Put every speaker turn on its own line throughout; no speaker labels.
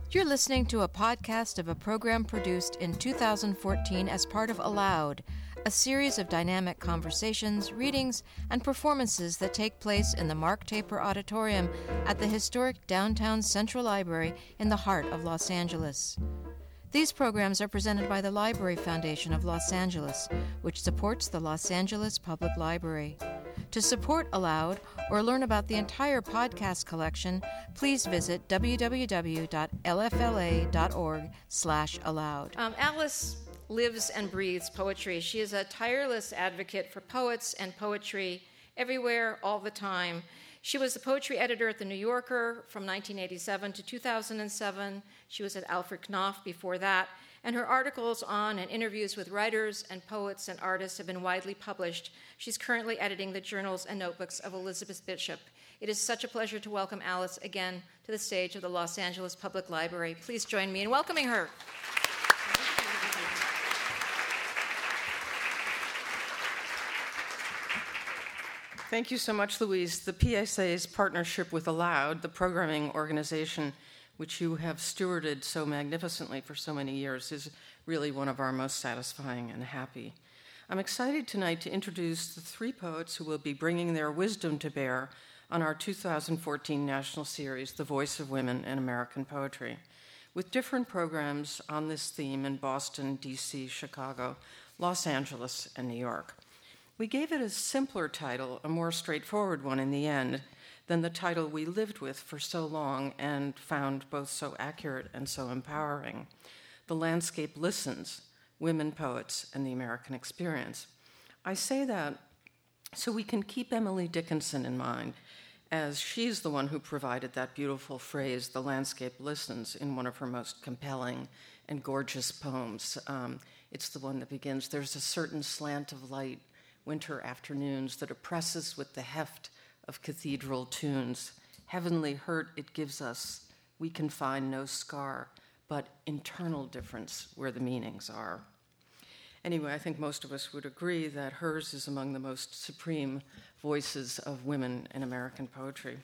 You're listening to a podcast of a program produced in 2014 as part of Aloud, a series of dynamic conversations, readings, and performances that take place in the Mark Taper Auditorium at the historic downtown Central Library in the heart of Los Angeles. These programs are presented by the Library Foundation of Los Angeles, which supports the Los Angeles Public Library. To support Aloud or learn about the entire podcast collection, please visit www.lfla.org/aloud. Alice lives and breathes poetry. She is a tireless advocate for poets and poetry everywhere, all the time. She was the poetry editor at The New Yorker from 1987 to 2007. She was at Alfred Knopf before that, and her articles on and interviews with writers and poets and artists have been widely published. She's currently editing the journals and notebooks of Elizabeth Bishop. It is such a pleasure to welcome Alice again to the stage of the Los Angeles Public Library. Please join me in welcoming her.
Thank you so much, Louise. The PSA's partnership with Aloud, the programming organization which you have stewarded so magnificently for so many years, is really one of our most satisfying and happy. I'm excited tonight to introduce the three poets who will be bringing their wisdom to bear on our 2014 national series, The Voice of Women in American Poetry, with different programs on this theme in Boston, D.C., Chicago, Los Angeles, and New York. We gave it a simpler title, a more straightforward one in the end, than the title we lived with for so long and found both so accurate and so empowering. The Landscape Listens, Women Poets and the American Experience. I say that so we can keep Emily Dickinson in mind, as she's the one who provided that beautiful phrase, the landscape listens, in one of her most compelling and gorgeous poems. It's the one that begins, "There's a certain slant of light, winter afternoons, that oppresses with the heft of cathedral tunes. Heavenly hurt it gives us, we can find no scar, but internal difference where the meanings are." Anyway, I think most of us would agree that hers is among the most supreme voices of women in American poetry.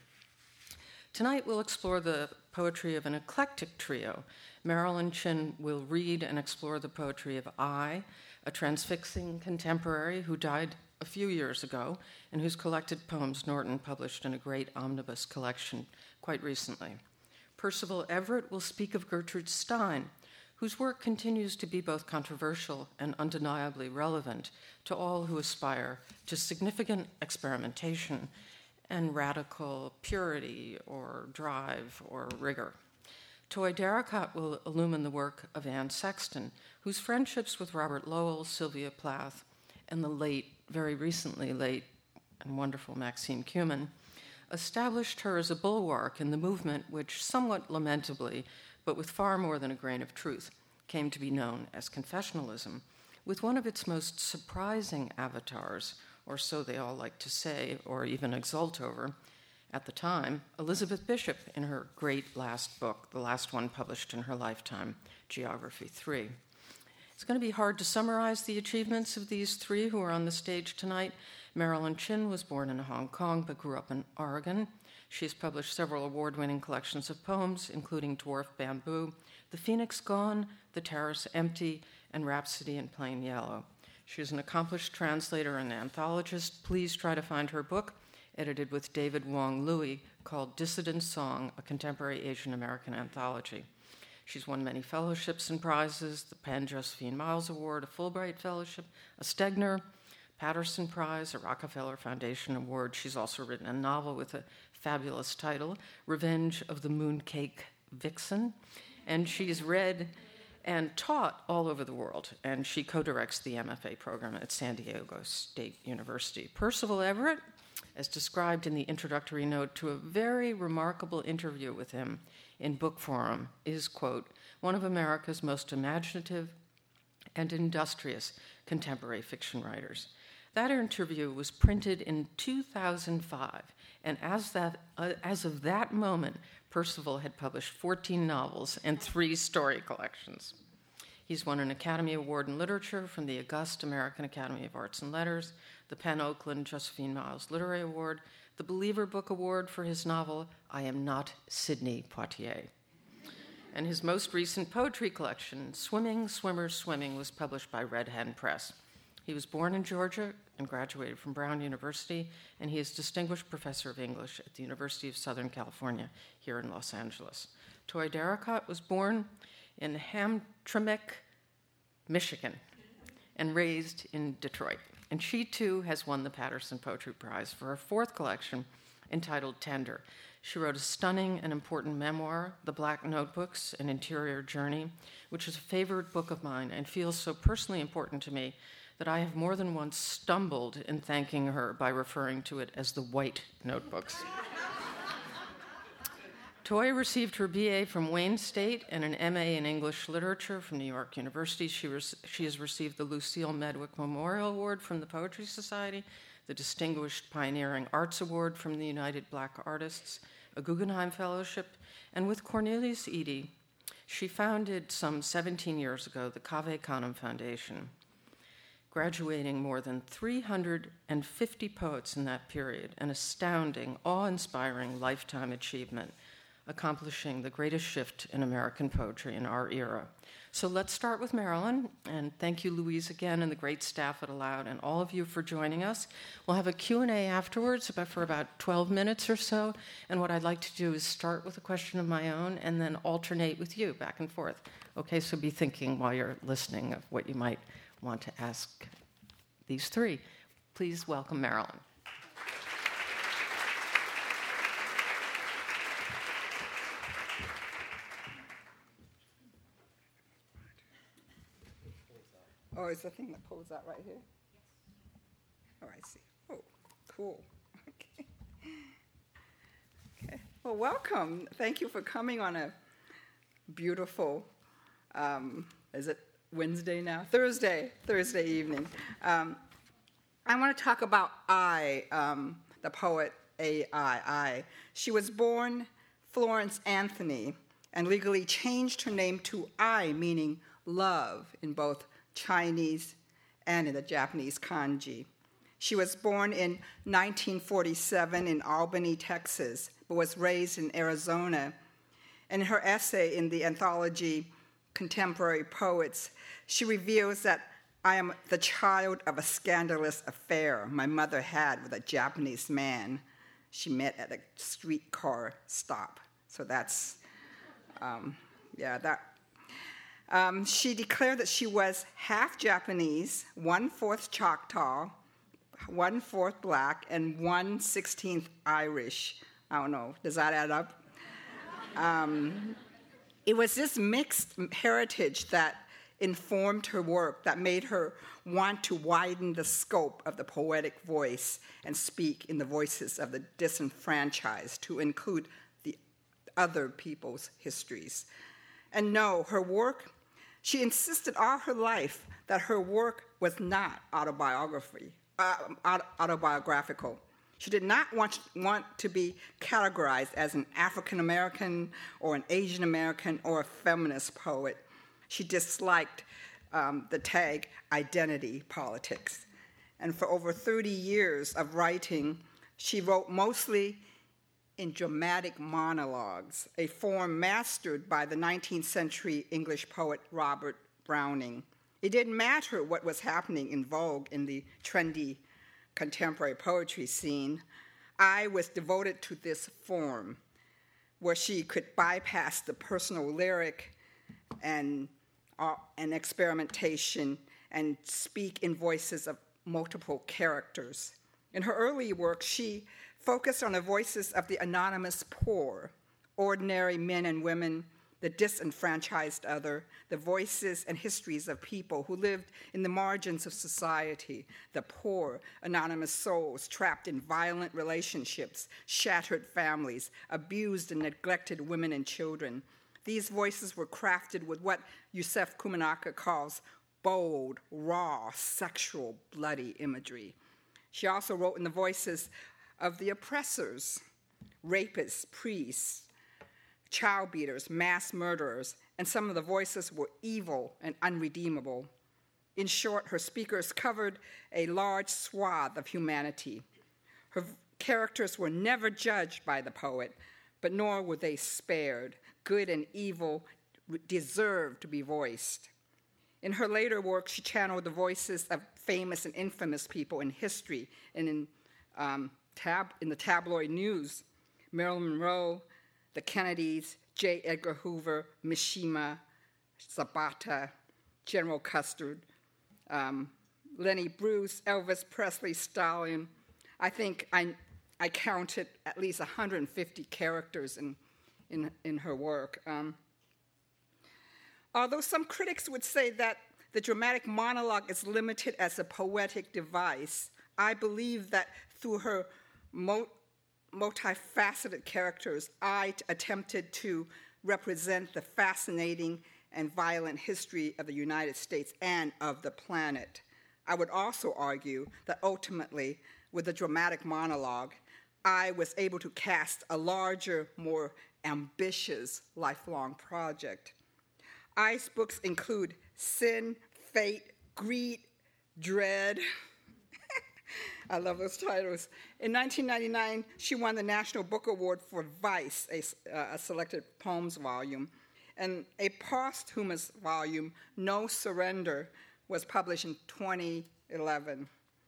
Tonight we'll explore the poetry of an eclectic trio. Marilyn Chin will read and explore the poetry of I, a transfixing contemporary who died a few years ago and whose collected poems Norton published in a great omnibus collection quite recently. Percival Everett will speak of Gertrude Stein, whose work continues to be both controversial and undeniably relevant to all who aspire to significant experimentation and radical purity or drive or rigor. Toy Darracott will illumine the work of Anne Sexton, whose friendships with Robert Lowell, Sylvia Plath, and the very recently late and wonderful Maxine Kumin established her as a bulwark in the movement which, somewhat lamentably, but with far more than a grain of truth, came to be known as confessionalism, with one of its most surprising avatars, or so they all like to say, or even exult over, at the time, Elizabeth Bishop in her great last book, the last one published in her lifetime, Geography 3. It's going to be hard to summarize the achievements of these three who are on the stage tonight. Marilyn Chin was born in Hong Kong but grew up in Oregon. She's published several award-winning collections of poems, including Dwarf Bamboo, The Phoenix Gone, The Terrace Empty, and Rhapsody in Plain Yellow. She's an accomplished translator and anthologist. Please try to find her book, edited with David Wong Louis, called Dissident Song, a Contemporary Asian American Anthology. She's won many fellowships and prizes, the Penn Josephine Miles Award, a Fulbright Fellowship, a Stegner, Patterson Prize, a Rockefeller Foundation Award. She's also written a novel with a fabulous title, Revenge of the Mooncake Vixen, and she's read and taught all over the world, and she co-directs the MFA program at San Diego State University. Percival Everett, as described in the introductory note to a very remarkable interview with him in Book Forum, is, quote, one of America's most imaginative and industrious contemporary fiction writers. That interview was printed in 2005, and as of that moment, Percival had published 14 novels and 3 story collections. He's won an Academy Award in Literature from the August American Academy of Arts and Letters, the Penn Oakland Josephine Miles Literary Award, the Believer Book Award for his novel, I Am Not Sidney Poitier. and his most recent poetry collection, Swimming, Swimmers, Swimming, was published by Red Hen Press. He was born in Georgia and graduated from Brown University, and he is Distinguished Professor of English at the University of Southern California here in Los Angeles. Toi Darrichot was born in Hamtramck, Michigan, and raised in Detroit. And she, too, has won the Patterson Poetry Prize for her fourth collection entitled Tender. She wrote a stunning and important memoir, The Black Notebooks, An Interior Journey, which is a favorite book of mine and feels so personally important to me that I have more than once stumbled in thanking her by referring to it as the White Notebooks. Toi received her BA from Wayne State and an MA in English Literature from New York University. She has received the Lucille Medwick Memorial Award from the Poetry Society, the Distinguished Pioneering Arts Award from the United Black Artists, a Guggenheim Fellowship, and with Cornelius Eady, she founded some 17 years ago the Cave Canem Foundation, graduating more than 350 poets in that period, an astounding, awe-inspiring lifetime achievement, accomplishing the greatest shift in American poetry in our era. So let's start with Marilyn, and thank you, Louise, again, and the great staff at Aloud, and all of you for joining us. We'll have a Q&A afterwards for about 12 minutes or so, and what I'd like to do is start with a question of my own and then alternate with you back and forth. Okay, so be thinking while you're listening of what you might want to ask these three. Please welcome Marilyn.
Oh, it's the thing that pulls out right here? Oh, I see. Oh, cool. Okay. Okay. Well, welcome. Thank you for coming on a beautiful, is it Wednesday now? Thursday evening. I want to talk about the poet A.I. She was born Florence Anthony and legally changed her name to I, meaning love, in both Chinese and in the Japanese kanji. She was born in 1947 in Albany, Texas, but was raised in Arizona. In her essay in the anthology Contemporary Poets, she reveals that I am the child of a scandalous affair my mother had with a Japanese man she met at a streetcar stop. So that's, she declared that she was half Japanese, 1/4 Choctaw, 1/4 Black, and 1/16 Irish. I don't know, does that add up? It was this mixed heritage that informed her work, that made her want to widen the scope of the poetic voice and speak in the voices of the disenfranchised to include the other people's histories. And no, her work, she insisted all her life that her work was not autobiographical. She did not want to be categorized as an African American or an Asian American or a feminist poet. She disliked the tag identity politics. And for over 30 years of writing, she wrote mostly in dramatic monologues, a form mastered by the 19th century English poet Robert Browning. It didn't matter what was happening in vogue in the trendy contemporary poetry scene. I was devoted to this form where she could bypass the personal lyric and experimentation and speak in voices of multiple characters. In her early work, she focused on the voices of the anonymous poor, ordinary men and women, the disenfranchised other, the voices and histories of people who lived in the margins of society, the poor, anonymous souls trapped in violent relationships, shattered families, abused and neglected women and children. These voices were crafted with what Yusef Kumanaka calls bold, raw, sexual, bloody imagery. She also wrote in the voices of the oppressors, rapists, priests, child beaters, mass murderers, and some of the voices were evil and unredeemable. In short, her speakers covered a large swath of humanity. Her characters were never judged by the poet, but nor were they spared. Good and evil deserve to be voiced. In her later work, she channeled the voices of famous and infamous people in history and in the tabloid news: Marilyn Monroe, the Kennedys, J. Edgar Hoover, Mishima, Zapata, General Custer, Lenny Bruce, Elvis Presley, Stalin. I think I counted at least 150 characters in her work. Although some critics would say that the dramatic monologue is limited as a poetic device, I believe that through her multifaceted characters, I attempted to represent the fascinating and violent history of the United States and of the planet. I would also argue that ultimately, with the dramatic monologue, I was able to cast a larger, more ambitious lifelong project. I's books include Sin, Fate, Greed, Dread. I love those titles. In 1999, she won the National Book Award for Vice, a selected poems volume. And a posthumous volume, No Surrender, was published in 2011.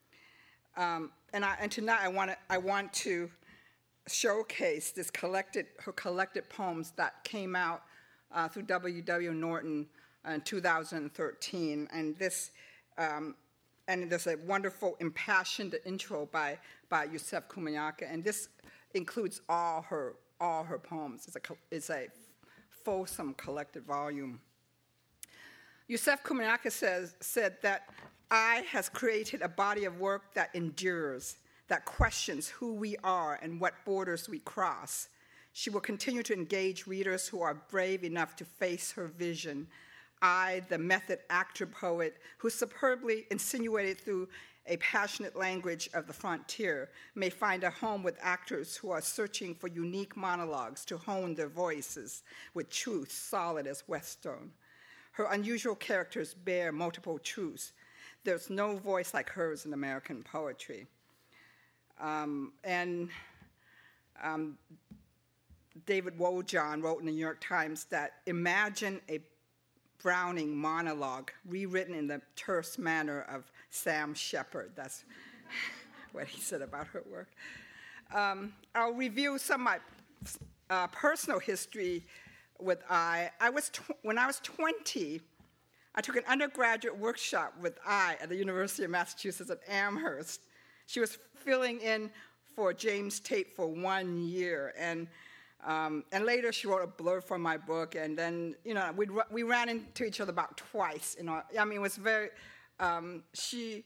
And tonight I want to showcase her collected poems that came out through W.W. Norton in 2013. And there's a wonderful impassioned intro by Yusef Komunyakaa, and this includes all her poems. It's a fulsome collected volume. Yusef Komunyakaa said that I has created a body of work that endures, that questions who we are and what borders we cross. She will continue to engage readers who are brave enough to face her vision. I, the method actor poet, who superbly insinuated through a passionate language of the frontier, may find a home with actors who are searching for unique monologues to hone their voices with truth solid as Whetstone. Her unusual characters bear multiple truths. There's no voice like hers in American poetry. David Wojan wrote in the New York Times that imagine a Browning monologue rewritten in the terse manner of Sam Shepard. That's what he said about her work. I'll review some of my personal history with I. When I was 20, I took an undergraduate workshop with I at the University of Massachusetts at Amherst. She was filling in for James Tate for 1 year, and later she wrote a blurb for my book, and then we ran into each other about twice. It was very. She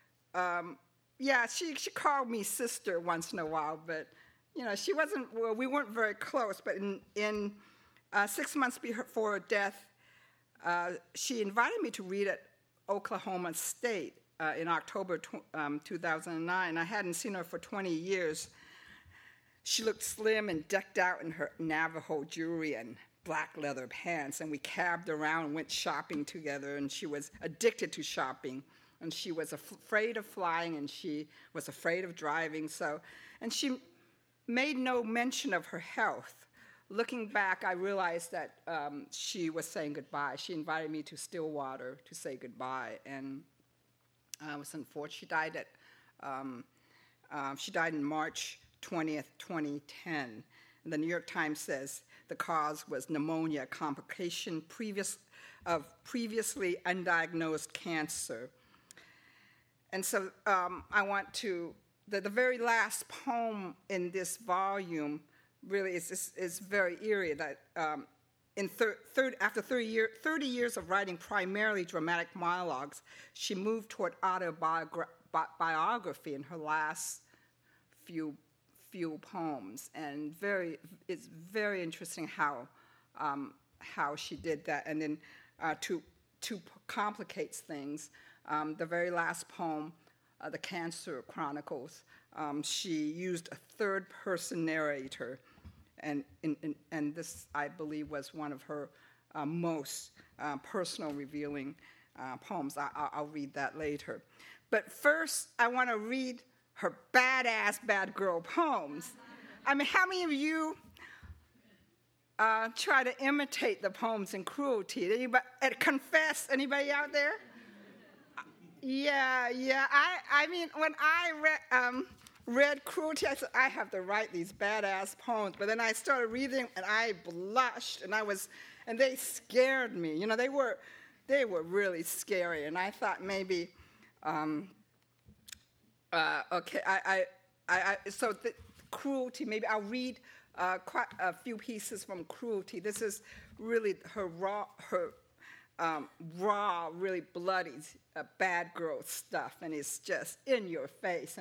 called me sister once in a while, but she wasn't. Well, we weren't very close. But in 6 months before her death, she invited me to read at Oklahoma State in October 2009. I hadn't seen her for 20 years. She looked slim and decked out in her Navajo jewelry and black leather pants, and we cabbed around and went shopping together, and she was addicted to shopping, and she was afraid of flying, and she was afraid of driving, and she made no mention of her health. Looking back, I realized that she was saying goodbye. She invited me to Stillwater to say goodbye, and I was unfortunate. She died in March 20th, 2010. And the New York Times says the cause was pneumonia, a complication of previously undiagnosed cancer. And so I want to, the very last poem in this volume really is very eerie, that after 30 years of writing primarily dramatic monologues, she moved toward autobiography in her last few poems, and it's very interesting how she did that. And then to complicate things, the very last poem, The Cancer Chronicles, she used a third-person narrator, and this, I believe, was one of her most personal, revealing poems. I'll read that later. But first, I want to read her badass bad girl poems. I mean, how many of you try to imitate the poems in Cruelty. Anybody, confess, anybody out there? Yeah. I mean, when I read Cruelty, I said, I have to write these badass poems. But then I started reading, and I blushed, and they scared me. You know, they were really scary. And I thought maybe, so the Cruelty, maybe I'll read quite a few pieces from Cruelty. This is really her raw, really bloody, bad girl stuff, and it's just in your face.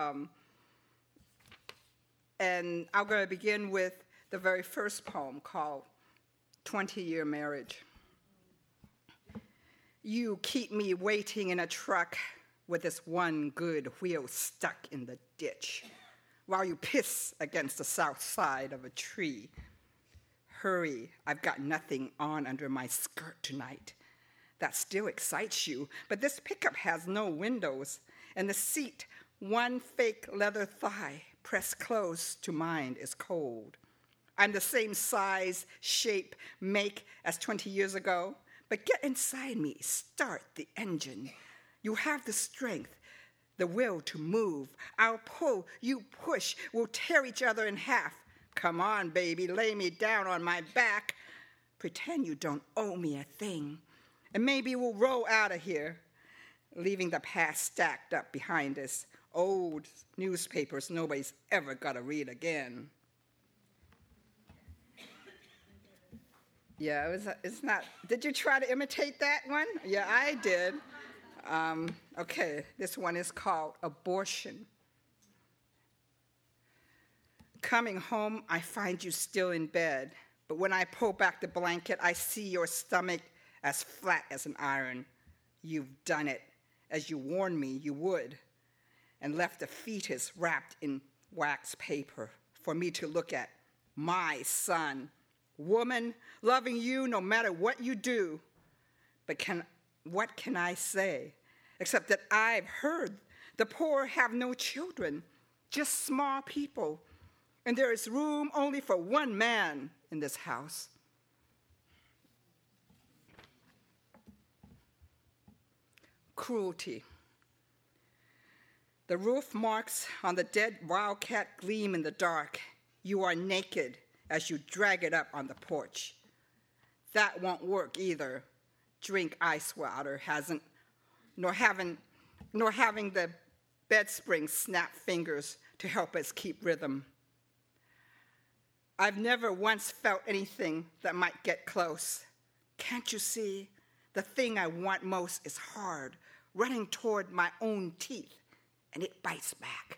And I'm going to begin with the very first poem called 20-Year Marriage. You keep me waiting in a truck with this one good wheel stuck in the ditch while you piss against the south side of a tree. Hurry, I've got nothing on under my skirt tonight. That still excites you, but this pickup has no windows, and the seat, one fake leather thigh pressed close to mine, is cold. I'm the same size, shape, make as 20 years ago, but get inside me, start the engine. You have the strength, the will to move. I'll pull, you push, we'll tear each other in half. Come on, baby, lay me down on my back. Pretend you don't owe me a thing. And maybe we'll roll out of here, leaving the past stacked up behind us. Old newspapers nobody's ever got to read again. Yeah, it's not. Did you try to imitate that one? Yeah, I did. Okay, this one is called Abortion. Coming home, I find you still in bed, but when I pull back the blanket, I see your stomach as flat as an iron. You've done it, as you warned me you would, and left a fetus wrapped in wax paper for me to look at. My son, woman, loving you no matter what you do. But what can I say, except that I've heard the poor have no children, just small people, and there is room only for one man in this house. Cruelty. The roof marks on the dead wildcat gleam in the dark. You are naked as you drag it up on the porch. That won't work either. Drink ice water hasn't, nor having the bed spring snap fingers to help us keep rhythm. I've never once felt anything that might get close. Can't you see? The thing I want most is hard, running toward my own teeth, and it bites back.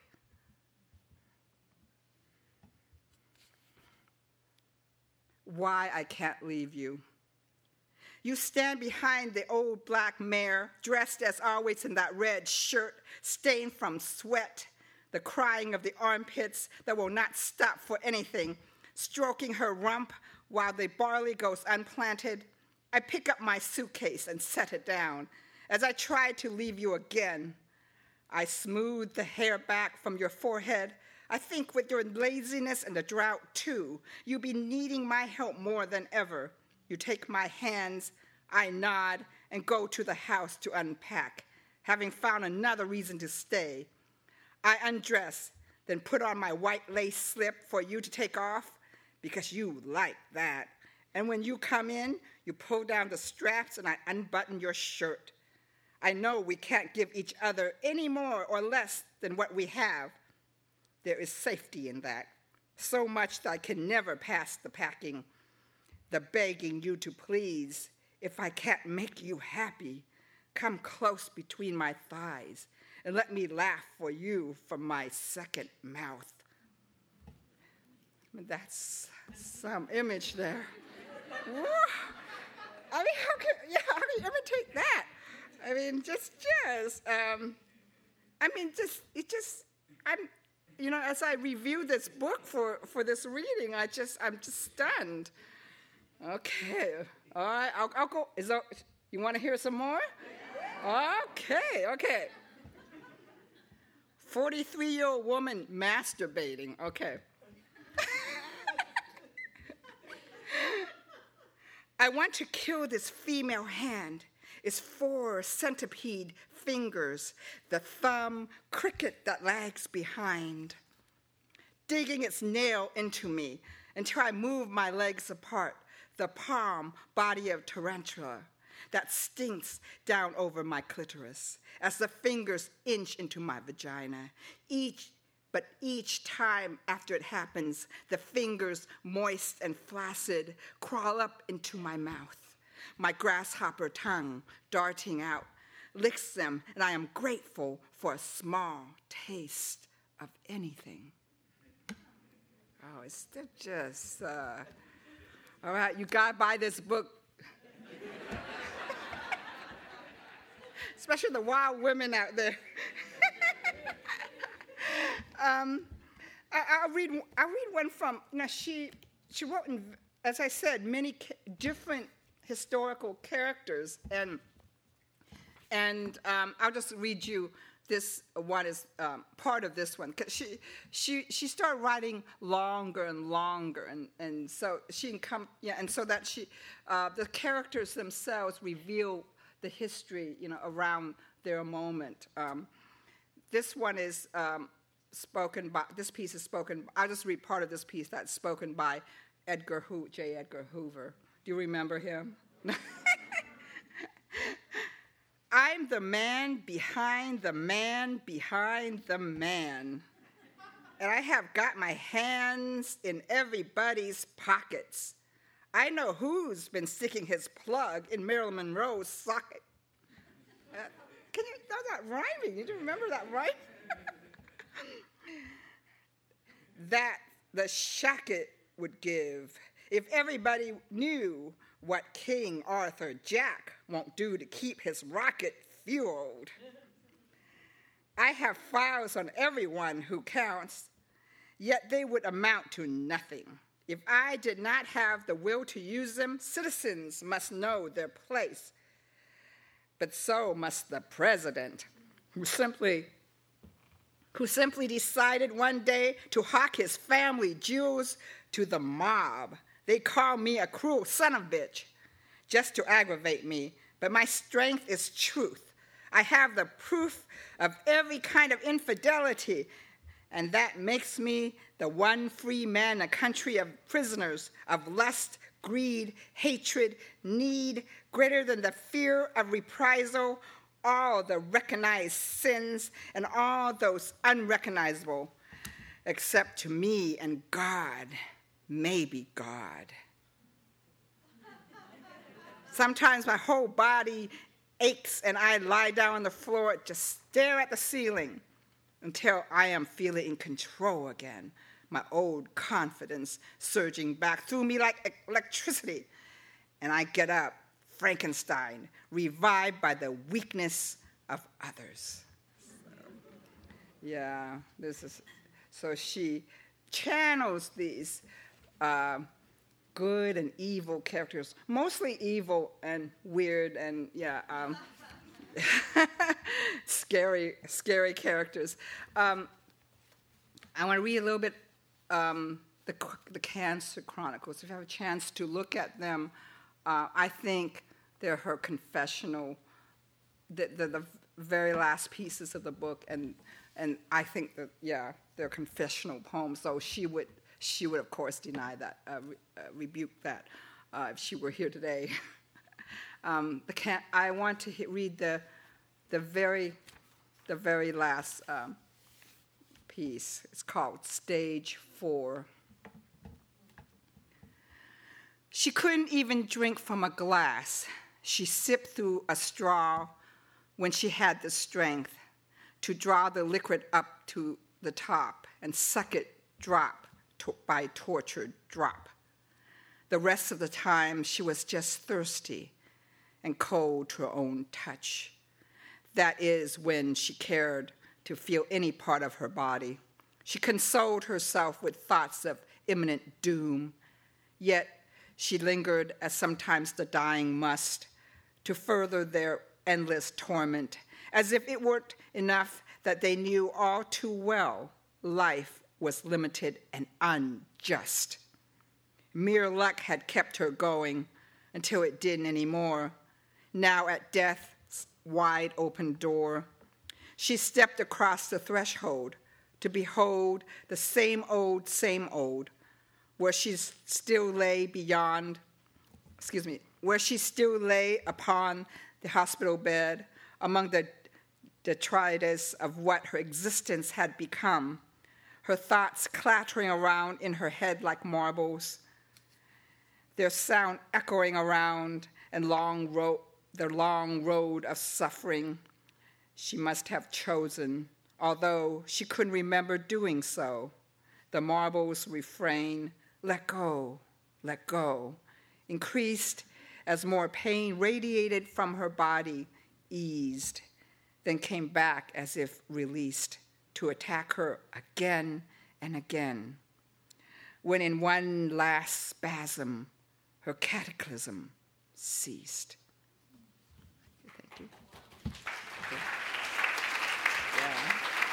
Why I can't leave you. You stand behind the old black mare, dressed as always in that red shirt, stained from sweat, the crying of the armpits that will not stop for anything, stroking her rump while the barley goes unplanted. I pick up my suitcase and set it down. As I try to leave you again, I smooth the hair back from your forehead. I think with your laziness and the drought too, you'll be needing my help more than ever. You take my hands, I nod, and go to the house to unpack, having found another reason to stay. I undress, then put on my white lace slip for you to take off, because you like that. And when you come in, you pull down the straps and I unbutton your shirt. I know we can't give each other any more or less than what we have. There is safety in that, so much that I can never pass the packing, the begging you to please. If I can't make you happy, come close between my thighs and let me laugh for you from my second mouth. That's some image there. I mean, how can you imitate that? I mean, as I review this book for this reading, I'm just stunned. Okay, all right, I'll go. You want to hear some more? Okay. 43-year-old woman masturbating. Okay. I want to kill this female hand, its 4 centipede fingers, the thumb cricket that lags behind, digging its nail into me until I move my legs apart, the palm body of tarantula that stinks down over my clitoris as the fingers inch into my vagina. But each time after it happens, the fingers, moist and flaccid, crawl up into my mouth. My grasshopper tongue, darting out, licks them, and I am grateful for a small taste of anything. Oh, it's just, all right, you gotta buy this book. Especially the wild women out there. I'll read one from, she wrote, as I said, many different historical characters, and I'll just read you this one is part of this one, because she started writing longer and longer, and so and so that the characters themselves reveal the history, around their moment. This one is spoken by. This piece is spoken. I'll just read part of this piece that's spoken by J. Edgar Hoover. Do you remember him? I'm the man behind the man behind the man. And I have got my hands in everybody's pockets. I know who's been sticking his plug in Marilyn Monroe's socket. That's not rhyming. You do remember that, right? That the shacket would give if everybody knew what King Arthur Jack won't do to keep his rocket fueled. I have files on everyone who counts, yet they would amount to nothing. If I did not have the will to use them, citizens must know their place. But so must the president, who simply decided one day to hawk his family jewels to the mob. They call me a cruel son of a bitch just to aggravate me, but my strength is truth. I have the proof of every kind of infidelity, and that makes me the one free man in a country of prisoners of lust, greed, hatred, need, greater than the fear of reprisal, all the recognized sins and all those unrecognizable, except to me and God, maybe God. Sometimes my whole body aches and I lie down on the floor, just stare at the ceiling until I am feeling in control again, my old confidence surging back through me like electricity. And I get up, Frankenstein, revived by the weakness of others. So she channels these good and evil characters, mostly evil and weird and scary characters. I want to read a little bit the Cancer Chronicles. If you have a chance to look at them, I think they're her confessional, the very last pieces of the book, and I think that they're confessional poems. So she would of course deny that, rebuke that if she were here today. I want to read the very last piece. It's called Stage 4. She couldn't even drink from a glass. She sipped through a straw when she had the strength to draw the liquid up to the top and suck it drop by tortured drop. The rest of the time, she was just thirsty and cold to her own touch. That is when she cared to feel any part of her body. She consoled herself with thoughts of imminent doom, yet she lingered, as sometimes the dying must, to further their endless torment, as if it weren't enough that they knew all too well life was limited and unjust. Mere luck had kept her going until it didn't anymore. Now at death's wide open door, she stepped across the threshold to behold the same old, where she still lay upon the hospital bed among the detritus of what her existence had become, her thoughts clattering around in her head like marbles, their sound echoing around and the long road of suffering she must have chosen, although she couldn't remember doing so. The marbles' refrain, let go, increased as more pain radiated from her body, eased, then came back as if released to attack her again and again, when in one last spasm, her cataclysm ceased. Thank you. Okay. Yeah.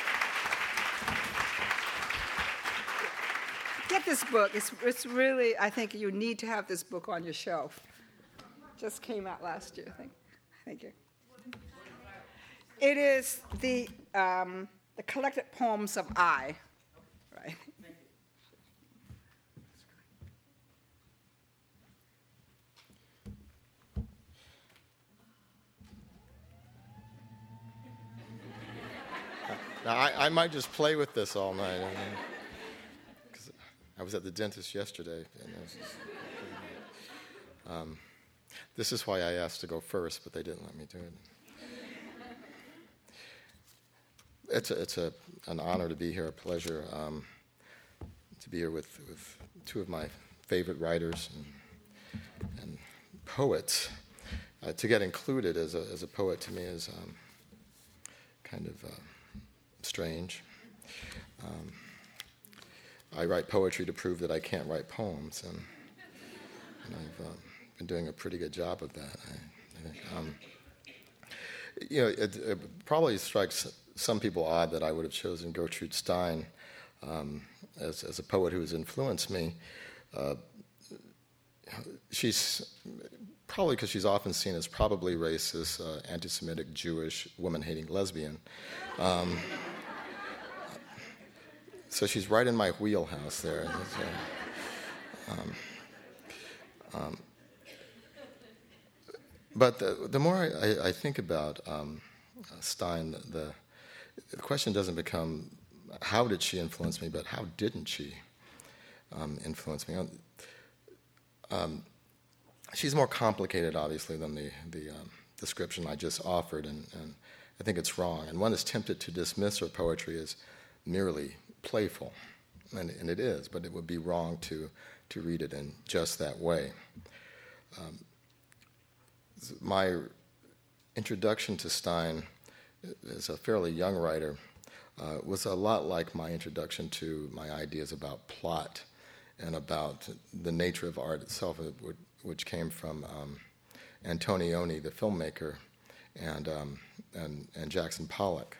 Get this book. It's really, I think you need to have this book on your shelf. Just came out last year, I think. Thank you. It is the collected poems of I, right?
Now, I might just play with this all night. Because I was at the dentist yesterday. And this is why I asked to go first, but they didn't let me do it. It's an honor to be here, a pleasure to be here with two of my favorite writers and poets. To get included as a poet to me is kind of strange. I write poetry to prove that I can't write poems, and I've been doing a pretty good job of that. I think. It probably strikes some people odd that I would have chosen Gertrude Stein as a poet who has influenced me. She's probably because she's often seen as probably racist, anti-Semitic, Jewish, woman-hating lesbian. So she's right in my wheelhouse there. But the more I think about Stein, the question doesn't become how did she influence me, but how didn't she influence me? She's more complicated, obviously, than the description I just offered, and I think it's wrong. And one is tempted to dismiss her poetry as merely playful, and it is, but it would be wrong to read it in just that way. My introduction to Stein as a fairly young writer was a lot like my introduction to my ideas about plot and about the nature of art itself, which came from Antonioni, the filmmaker, and Jackson Pollock.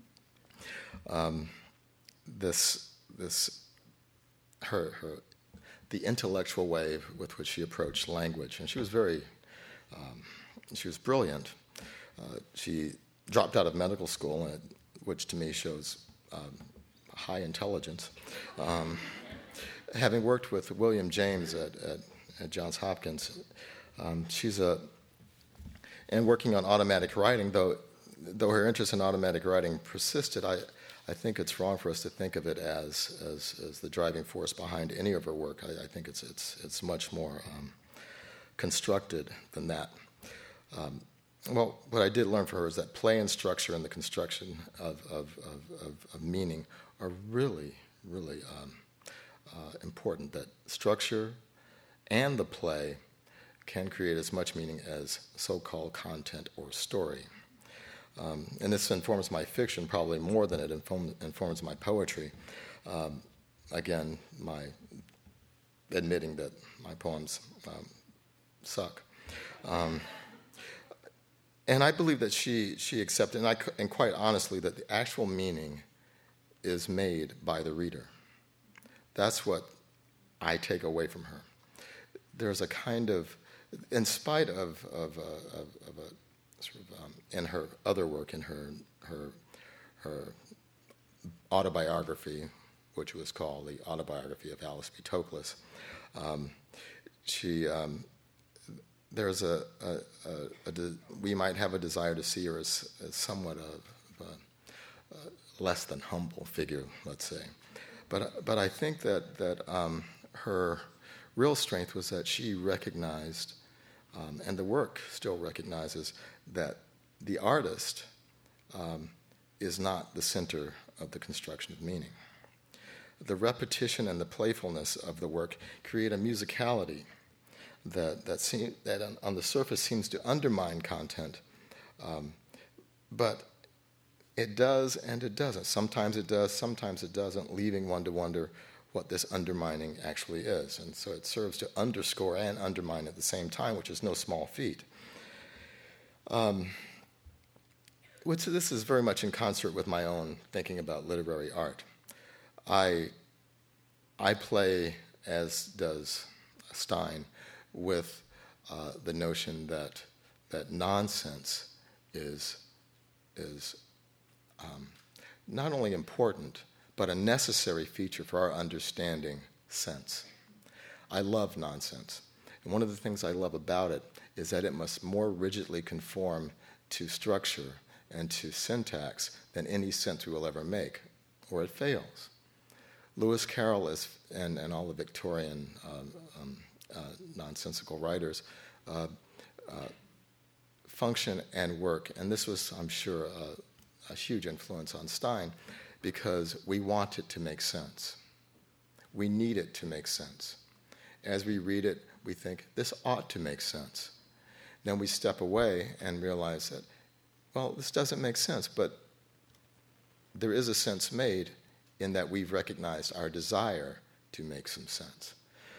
The intellectual way with which she approached language, and she was brilliant. She dropped out of medical school, which to me shows high intelligence. Having worked with William James at Johns Hopkins, and working on automatic writing, though her interest in automatic writing persisted, I think it's wrong for us to think of it as the driving force behind any of her work. I think it's much more constructed than that. Well, what I did learn from her is that play and structure and the construction of meaning are really, really important. That structure and the play can create as much meaning as so-called content or story. And this informs my fiction probably more than it informs my poetry. Again, my admitting that my poems suck. And I believe that she accepted, and quite honestly, that the actual meaning is made by the reader. That's what I take away from her. There's a kind of in spite of sort of in her other work, in her autobiography, which was called The Autobiography of Alice B. Toklas, we might have a desire to see her as somewhat of a less than humble figure, let's say. But I think that her real strength was that she recognized, and the work still recognizes, that the artist is not the center of the construction of meaning. The repetition and the playfulness of the work create a musicality that on the surface seems to undermine content, but it does and it doesn't. Sometimes it does, sometimes it doesn't, leaving one to wonder what this undermining actually is. And so it serves to underscore and undermine at the same time, which is no small feat. This is very much in concert with my own thinking about literary art. I play, as does Stein, with the notion that nonsense is not only important, but a necessary feature for our understanding sense. I love nonsense. And one of the things I love about it is that it must more rigidly conform to structure and to syntax than any sense we will ever make, or it fails. Lewis Carroll and all the Victorian nonsensical writers function and work, and this was, I'm sure, a huge influence on Stein, because we want it to make sense. We need it to make sense. As we read it, we think, this ought to make sense. Then we step away and realize that, well, this doesn't make sense, but there is a sense made in that we've recognized our desire to make some sense.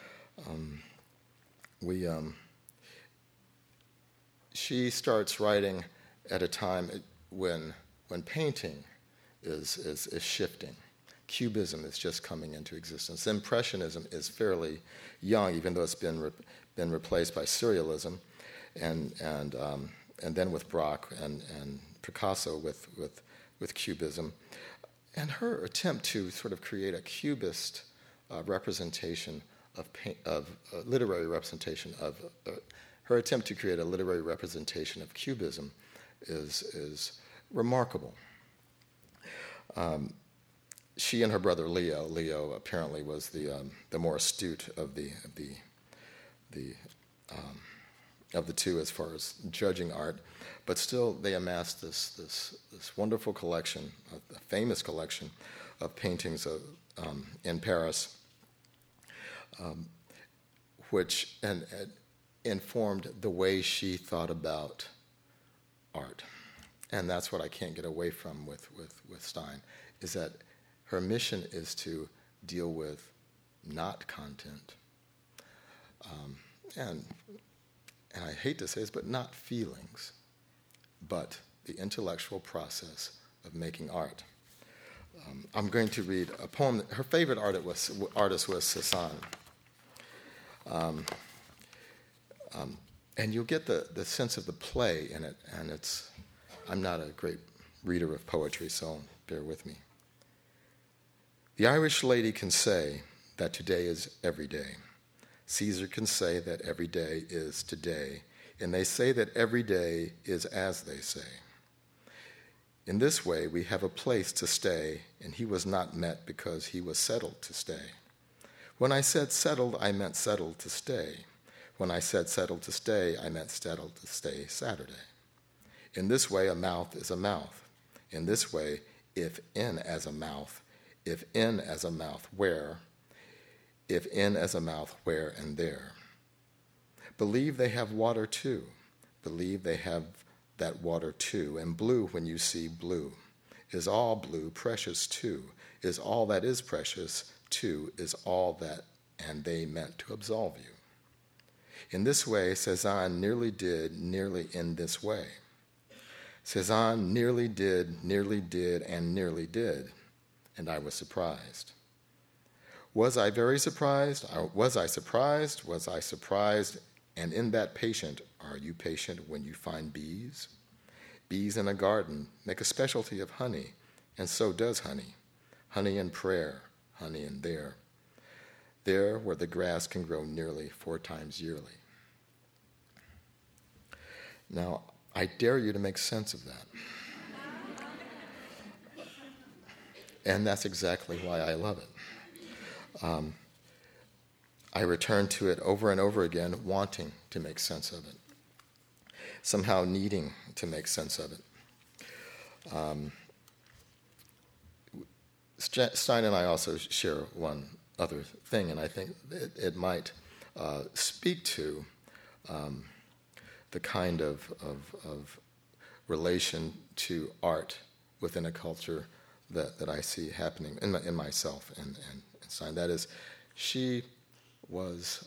She starts writing at a time when painting is shifting. Cubism is just coming into existence. Impressionism is fairly young, even though it's been replaced by Surrealism, and then with Braque and Picasso with Cubism. And her attempt to sort of create a Cubist representation of literary representation of her attempt to create a literary representation of Cubism is remarkable. She and her brother Leo apparently was the more astute of the two as far as judging art, but still they amassed this wonderful collection, a famous collection of paintings in Paris, which informed the way she thought about art. And that's what I can't get away from with Stein, is that her mission is to deal with not content, and I hate to say this, but not feelings, but the intellectual process of making art. I'm going to read a poem. Her favorite artist was Cézanne. And you'll get the sense of the play in it, and I'm not a great reader of poetry, so bear with me. The Irish lady can say that today is every day. Caesar can say that every day is today, and they say that every day is as they say. In this way, we have a place to stay, and he was not met because he was settled to stay. When I said settled, I meant settled to stay. When I said settled to stay, I meant settled to stay Saturday. In this way, a mouth is a mouth. In this way, if in as a mouth, if in as a mouth, where? If in as a mouth, where and there. Believe they have water too. Believe they have that water too. And blue when you see blue. Is all blue precious too? Is all that is precious too? Is all that and they meant to absolve you? In this way, Cézanne nearly in this way. Cézanne nearly did, and nearly did, and I was surprised. Was I very surprised? Was I surprised? Was I surprised And in that patient, are you patient when you find bees? Bees in a garden make a specialty of honey, and so does honey. Honey in prayer, honey in there where the grass can grow nearly 4 times yearly. Now, I dare you to make sense of that. And that's exactly why I love it. I return to it over and over again, wanting to make sense of it, somehow needing to make sense of it. Stein and I also share one other thing, and I think it might speak to the kind of relation to art within a culture that I see happening in myself and Stein. That is, she was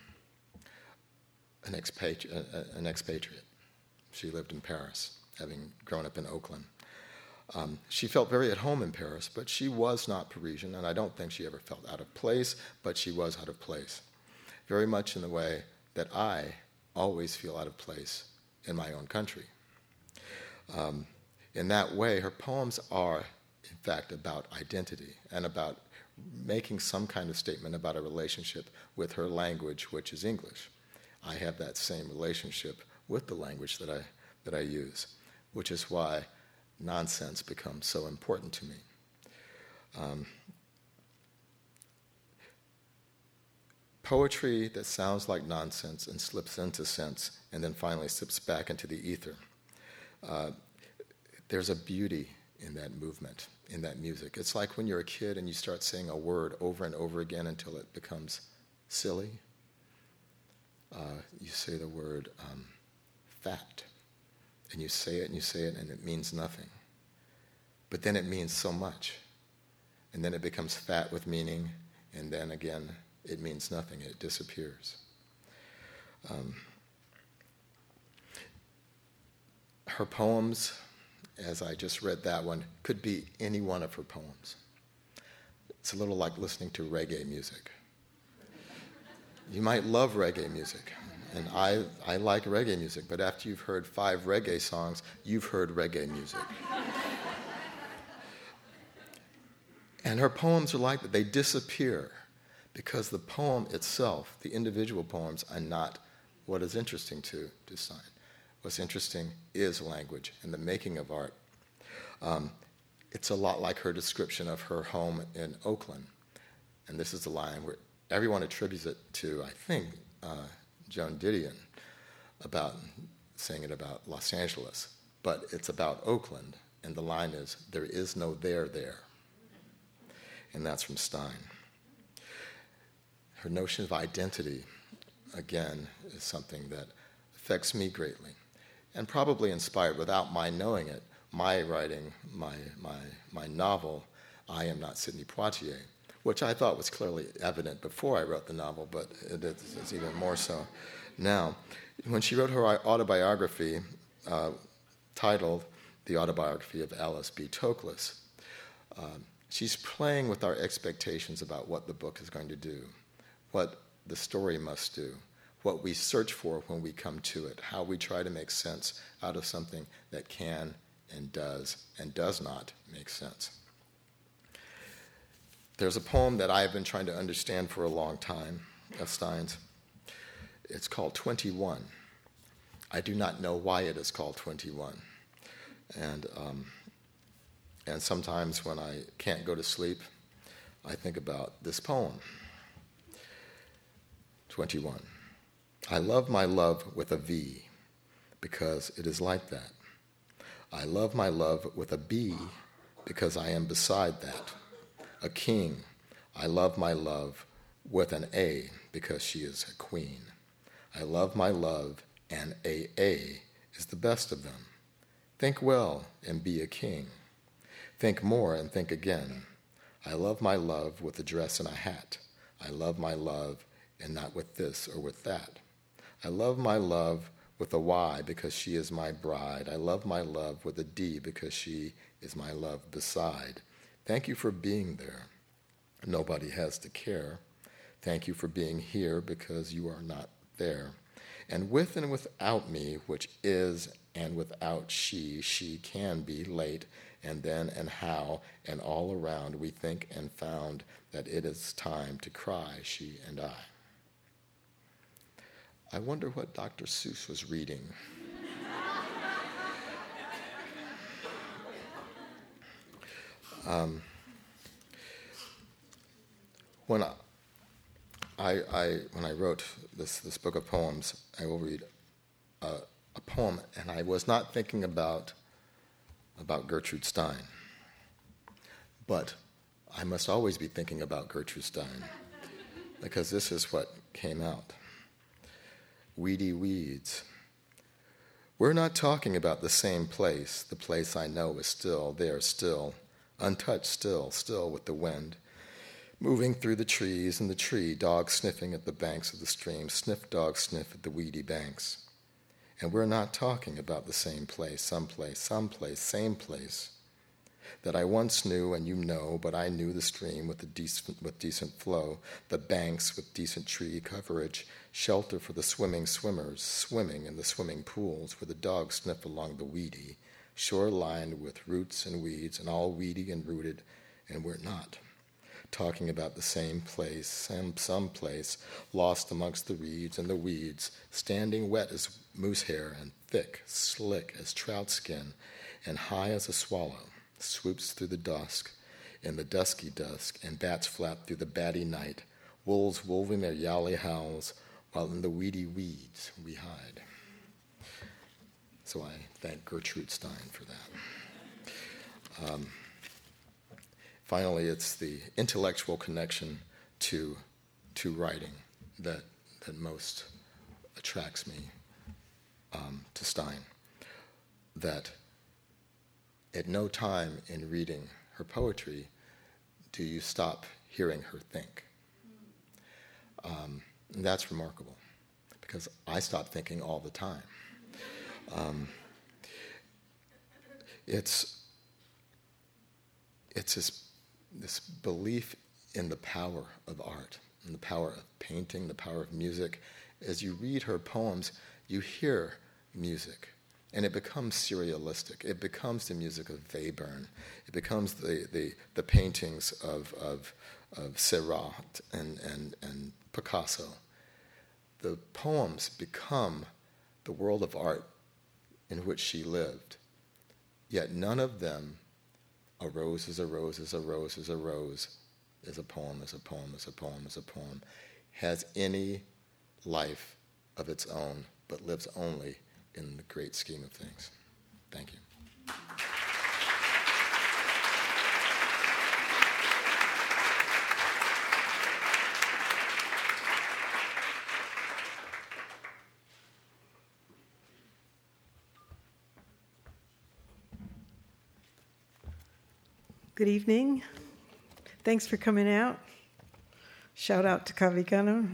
an expatriate. She lived in Paris, having grown up in Oakland. She felt very at home in Paris, but she was not Parisian, and I don't think she ever felt out of place, but she was out of place, very much in the way that I always feel out of place in my own country. In that way, her poems are, in fact, about identity and about making some kind of statement about a relationship with her language, which is English. I have that same relationship with the language that I use, which is why nonsense becomes so important to me. Poetry that sounds like nonsense and slips into sense and then finally slips back into the ether. There's a beauty in that movement, in that music. It's like when you're a kid and you start saying a word over and over again until it becomes silly. You say the word fat, and you say it and it means nothing. But then it means so much. And then it becomes fat with meaning, and then again, it means nothing. It disappears. Her poems, as I just read that one, could be any one of her poems. It's a little like listening to reggae music. You might love reggae music, and I like reggae music, but after you've heard 5 reggae songs, you've heard reggae music. And her poems are like that. They disappear because the poem itself, the individual poems, are not what is interesting to Stein. What's interesting is language and the making of art. It's a lot like her description of her home in Oakland. And this is the line where everyone attributes it to, I think, Joan Didion, about saying it about Los Angeles. But it's about Oakland, and the line is, "There is no there." And that's from Stein. Her notion of identity, again, is something that affects me greatly, and probably inspired, without my knowing it, my writing, my novel, I Am Not Sidney Poitier, which I thought was clearly evident before I wrote the novel, but it's even more so now. When she wrote her autobiography, titled The Autobiography of Alice B. Toklas, she's playing with our expectations about what the book is going to do, what the story must do, what we search for when we come to it, how we try to make sense out of something that can and does not make sense. There's a poem that I've been trying to understand for a long time of Stein's. It's called 21. I do not know why it is called 21. And sometimes when I can't go to sleep, I think about this poem. 21. I love my love with a V because it is like that. I love my love with a B because I am beside that. A king. I love my love with an A because she is a queen. I love my love, and AA is the best of them. Think well and be a king. Think more and think again. I love my love with a dress and a hat. I love my love and not with this or with that. I love my love with a Y because she is my bride. I love my love with a D because she is my love beside. Thank you for being there. Nobody has to care. Thank you for being here because you are not there. And with and without me, which is, and without she can be late, and then and how, and all around we think and found that it is time to cry, she and I. I wonder what Dr. Seuss was reading. When I wrote this book of poems, I will read a poem, and I was not thinking about Gertrude Stein, but I must always be thinking about Gertrude Stein, because this is what came out. Weedy weeds. We're not talking about the same place. The place I know is still there, still, untouched, still with the wind, moving through the trees and the tree, dogs sniffing at the banks of the stream, sniff dogs sniff at the weedy banks. And we're not talking about the same place, someplace, same place that I once knew and you know, but I knew the stream with decent flow, the banks with decent tree coverage, shelter for the swimming swimmers, swimming in the swimming pools where the dogs sniff along the weedy, shore lined with roots and weeds, and all weedy and rooted, and we're not talking about the same place, some place, lost amongst the reeds and the weeds, standing wet as moose hair and thick, slick as trout skin, and high as a swallow, swoops through the dusk, in the dusky dusk, and bats flap through the batty night, wolves wolving their yowly howls, while in the weedy weeds we hide. So I thank Gertrude Stein for that. Finally, it's the intellectual connection to writing that most attracts me to Stein. That at no time in reading her poetry do you stop hearing her think. And that's remarkable, because I stop thinking all the time. It's this belief in the power of art, and the power of painting, the power of music. As you read her poems, you hear music, and it becomes serialistic. It becomes the music of Webern. It becomes the paintings of Seurat and Picasso. The poems become the world of art in which she lived, yet none of them, a rose is a rose is a rose is a rose, is a poem, is a poem, is a poem, is a poem, has any life of its own, but lives only in the great scheme of things. Thank you.
Good evening. Thanks for coming out. Shout out to Kavikano.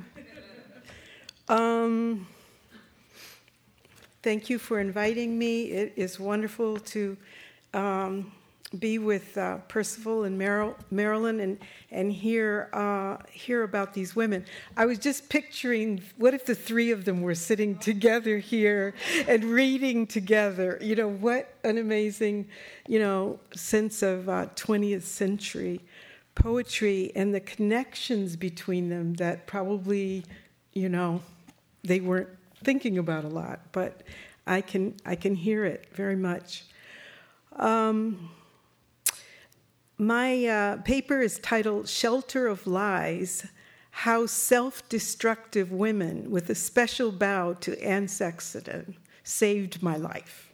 Thank you for inviting me. It is wonderful to be with Percival and Marilyn and hear about these women. I was just picturing, what if the three of them were sitting together here and reading together? You know, what an amazing, sense of 20th century poetry and the connections between them that probably, they weren't thinking about a lot, but I can hear it very much. My paper is titled Shelter of Lies, How Self-Destructive Women, with a special bow to Anne Sexton, saved my life.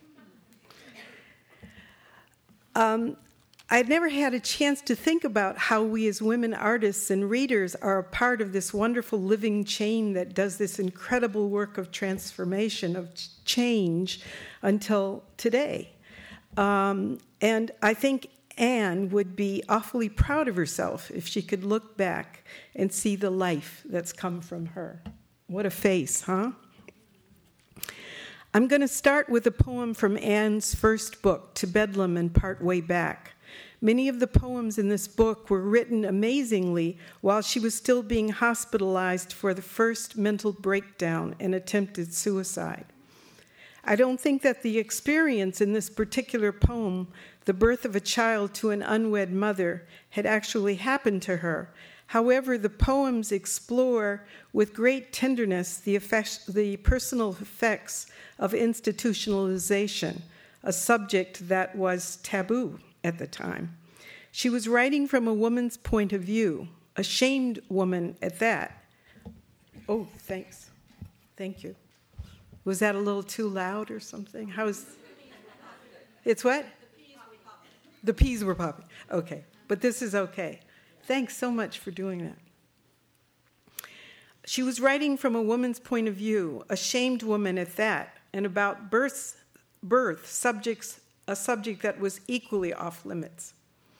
I'd never had a chance to think about how we as women artists and readers are a part of this wonderful living chain that does this incredible work of transformation, of change, until today. And I think Anne would be awfully proud of herself if she could look back and see the life that's come from her. What a face, huh? I'm going to start with a poem from Anne's first book, To Bedlam and Part Way Back, Many of the poems in this book were written amazingly while she was still being hospitalized for the first mental breakdown and attempted suicide. I don't think that the experience in this particular poem, the birth of a child to an unwed mother, had actually happened to her. However, the poems explore with great tenderness the personal effects of institutionalization, a subject that was taboo at the time. She was writing from a woman's point of view, a shamed woman at that. Oh, thanks. Thank you. Was that a little too loud or something? It's what? The peas were popping. Okay, but this is okay. Thanks so much for doing that. She was writing from a woman's point of view, a shamed woman at that, and about birth, a subject that was equally off limits.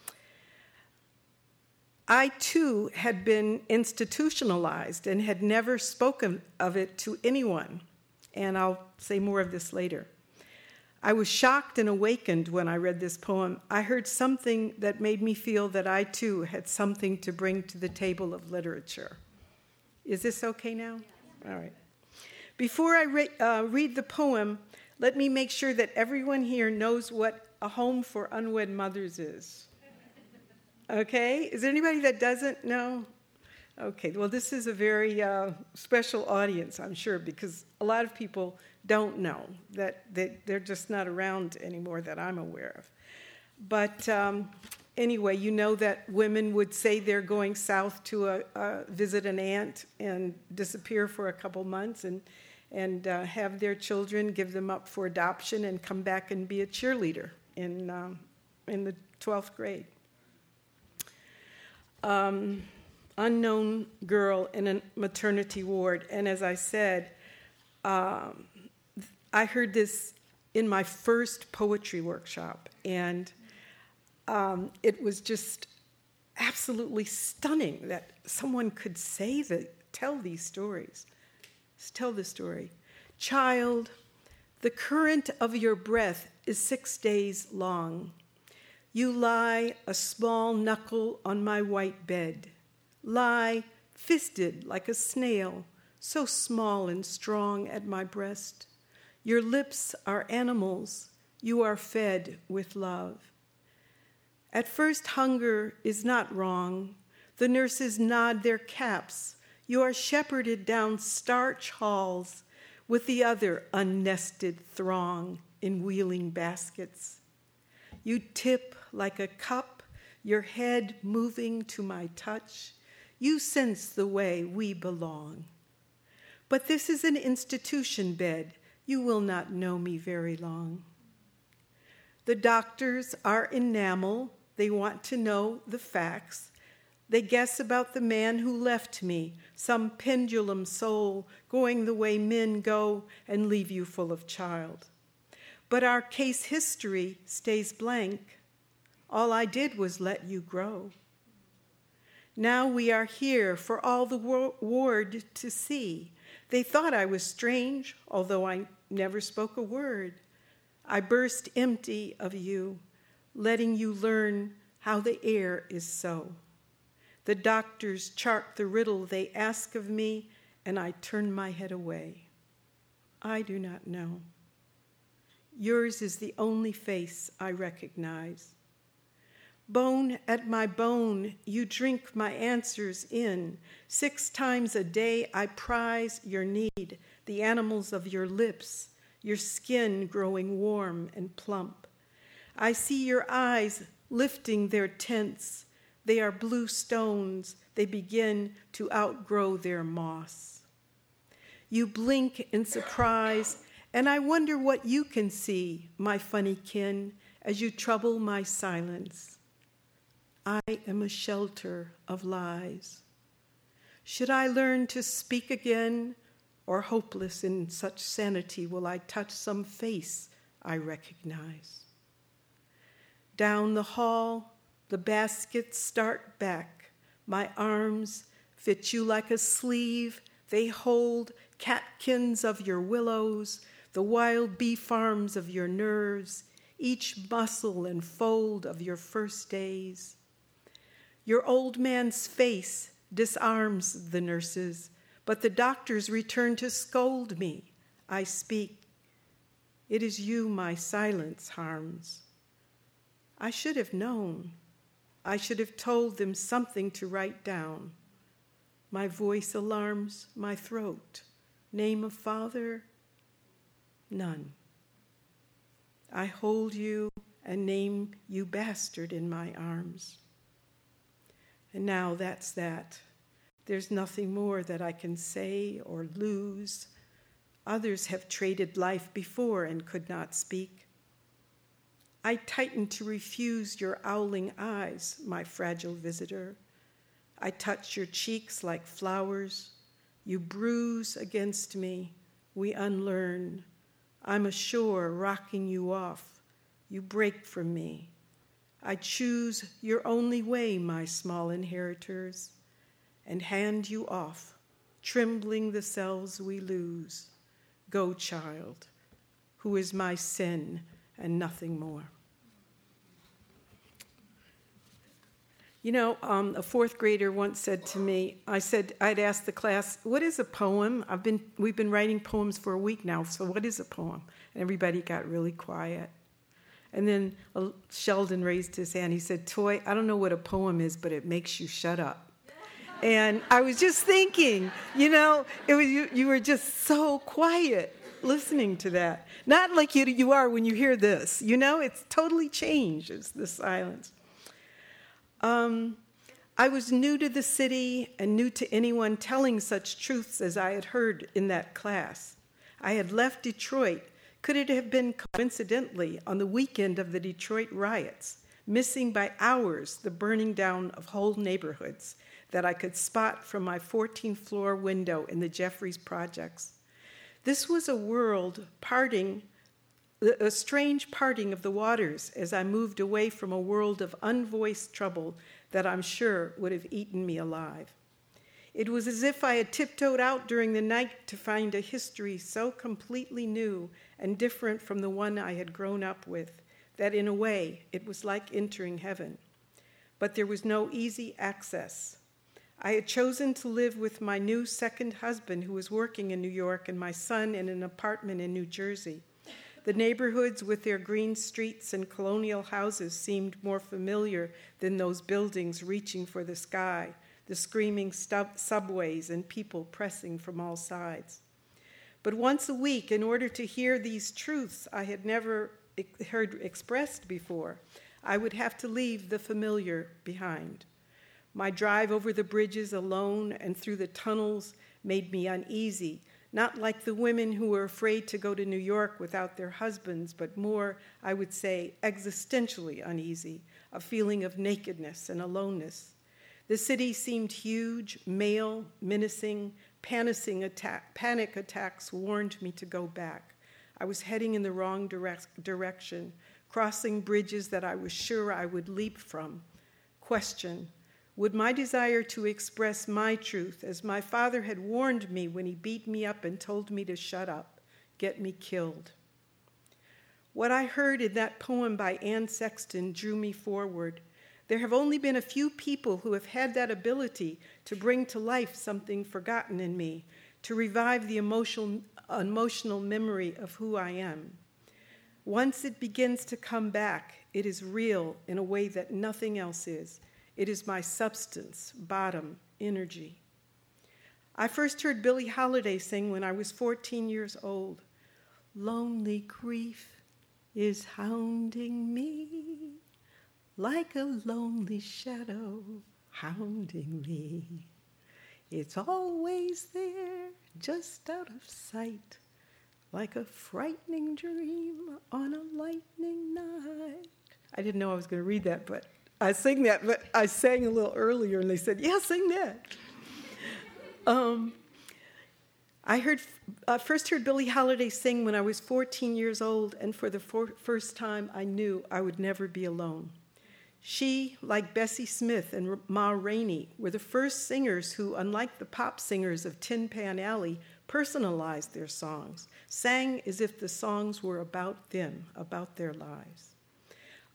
I, too, had been institutionalized and had never spoken of it to anyone, and I'll say more of this later. I was shocked and awakened when I read this poem. I heard something that made me feel that I, too, had something to bring to the table of literature. Is this okay now? All right. Before I read the poem, let me make sure that everyone here knows what a home for unwed mothers is. Okay? Is there anybody that doesn't know? Okay, well, this is a very special audience, I'm sure, because a lot of people don't know that they're just not around anymore that I'm aware of. But anyway, you know that women would say they're going south to visit an aunt and disappear for a couple months and have their children, give them up for adoption, and come back and be a cheerleader in the 12th grade. Unknown girl in a maternity ward. And as I said, I heard this in my first poetry workshop, and it was just absolutely stunning that someone could tell these stories. Tell the story. Child, the current of your breath is 6 days long. You lie a small knuckle on my white bed. Lie fisted like a snail, so small and strong at my breast. Your lips are animals. You are fed with love. At first, hunger is not wrong. The nurses nod their caps. You are shepherded down starch halls with the other unnested throng in wheeling baskets. You tip like a cup, your head moving to my touch. You sense the way we belong. But this is an institution bed. You will not know me very long. The doctors are enamel. They want to know the facts. They guess about the man who left me, some pendulum soul going the way men go and leave you full of child. But our case history stays blank. All I did was let you grow. Now we are here for all the ward to see. They thought I was strange, although I never spoke a word. I burst empty of you, letting you learn how the air is so. The doctors chart the riddle they ask of me, and I turn my head away. I do not know. Yours is the only face I recognize. Bone at my bone, you drink my answers in. 6 times a day I prize your need, the animals of your lips, your skin growing warm and plump. I see your eyes lifting their tents. They are blue stones. They begin to outgrow their moss. You blink in surprise, and I wonder what you can see, my funny kin, as you trouble my silence. I am a shelter of lies. Should I learn to speak again, or hopeless in such sanity will I touch some face I recognize? Down the hall, the baskets start back. My arms fit you like a sleeve. They hold catkins of your willows, the wild bee farms of your nerves, each muscle and fold of your first days. Your old man's face disarms the nurses, but the doctors return to scold me. I speak. It is you my silence harms. I should have known. I should have told them something to write down. My voice alarms my throat. Name of father? None. I hold you and name you bastard in my arms. And now that's that. There's nothing more that I can say or lose. Others have traded life before and could not speak. I tighten to refuse your owling eyes, my fragile visitor. I touch your cheeks like flowers. You bruise against me. We unlearn. I'm ashore, rocking you off. You break from me. I choose your only way, my small inheritors, and hand you off, trembling the selves we lose. Go, child, who is my sin and nothing more. You know, a fourth grader once said to me, I'd asked the class, what is a poem? We've been writing poems for a week now, so what is a poem? And everybody got really quiet. And then Sheldon raised his hand. He said, Toy, I don't know what a poem is, but it makes you shut up. And I was just thinking, you know, you were just so quiet listening to that. Not like you are when you hear this. You know, it's totally changed, it's the silence. I was new to the city and new to anyone telling such truths as I had heard in that class. I had left Detroit. Could it have been coincidentally on the weekend of the Detroit riots, missing by hours the burning down of whole neighborhoods that I could spot from my 14th floor window in the Jeffries projects? This was a world parting, a strange parting of the waters as I moved away from a world of unvoiced trouble that I'm sure would have eaten me alive. It was as if I had tiptoed out during the night to find a history so completely new and different from the one I had grown up with, that in a way it was like entering heaven. But there was no easy access. I had chosen to live with my new second husband who was working in New York and my son in an apartment in New Jersey. The neighborhoods with their green streets and colonial houses seemed more familiar than those buildings reaching for the sky, the screaming subways and people pressing from all sides. But once a week, in order to hear these truths I had never heard expressed before, I would have to leave the familiar behind. My drive over the bridges alone and through the tunnels made me uneasy, not like the women who were afraid to go to New York without their husbands, but more, I would say, existentially uneasy, a feeling of nakedness and aloneness. The city seemed huge, male, menacing, panic attacks warned me to go back. I was heading in the wrong direction, crossing bridges that I was sure I would leap from. Question: would my desire to express my truth, as my father had warned me when he beat me up and told me to shut up, get me killed? What I heard in that poem by Anne Sexton drew me forward. There have only been a few people who have had that ability to bring to life something forgotten in me, to revive the emotional memory of who I am. Once it begins to come back, it is real in a way that nothing else is. It is my substance, bottom, energy. I first heard Billie Holiday sing when I was 14 years old. Lonely grief is hounding me like a lonely shadow hounding me. It's always there, just out of sight, like a frightening dream on a lightning night. I didn't know I was going to read that, but I sang that, but I sang a little earlier, and they said, yeah, sing that. I first heard Billie Holiday sing when I was 14 years old, and for the first time, I knew I would never be alone. She, like Bessie Smith and Ma Rainey, were the first singers who, unlike the pop singers of Tin Pan Alley, personalized their songs, sang as if the songs were about them, about their lives.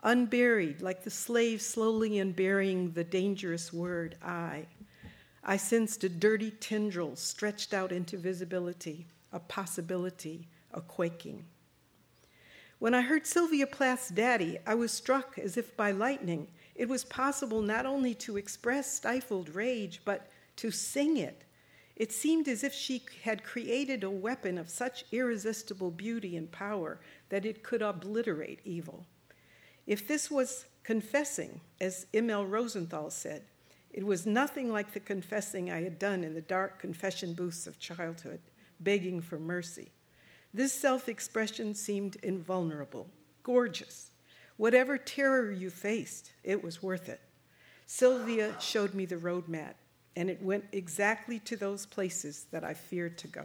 unburied, like the slave slowly unburying the dangerous word, I. I sensed a dirty tendril stretched out into visibility, a possibility, a quaking. When I heard Sylvia Plath's Daddy, I was struck as if by lightning. It was possible not only to express stifled rage, but to sing it. It seemed as if she had created a weapon of such irresistible beauty and power that it could obliterate evil. If this was confessing, as M.L. Rosenthal said, it was nothing like the confessing I had done in the dark confession booths of childhood, begging for mercy. This self-expression seemed invulnerable, gorgeous. Whatever terror you faced, it was worth it. Sylvia showed me the roadmap, and it went exactly to those places that I feared to go.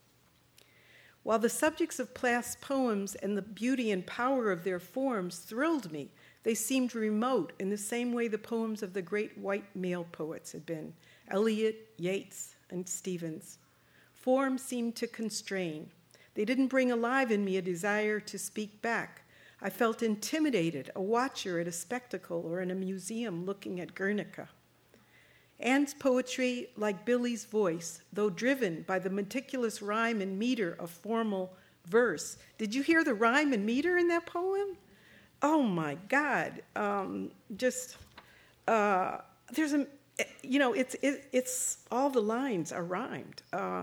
While the subjects of Plath's poems and the beauty and power of their forms thrilled me, they seemed remote in the same way the poems of the great white male poets had been, Eliot, Yeats, and Stevens. Form seemed to constrain. They didn't bring alive in me a desire to speak back. I felt intimidated, a watcher at a spectacle or in a museum looking at Guernica. Anne's poetry, like Billy's voice, though driven by the meticulous rhyme and meter of formal verse. Did you hear the rhyme and meter in that poem? Oh my God! There's a, it's all the lines are rhymed,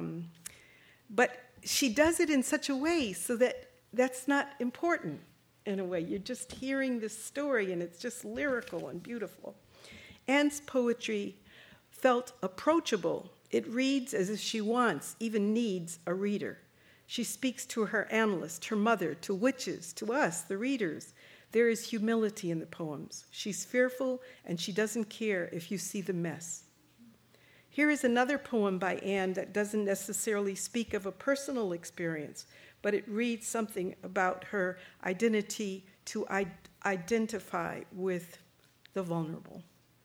but she does it in such a way so that that's not important. In a way, you're just hearing this story, and it's just lyrical and beautiful. Anne's poetry felt approachable. It reads as if she wants, even needs, a reader. She speaks to her analyst, her mother, to witches, to us, the readers. There is humility in the poems. She's fearful, and she doesn't care if you see the mess. Here is another poem by Anne that doesn't necessarily speak of a personal experience, but it reads something about her identity to identify with the vulnerable.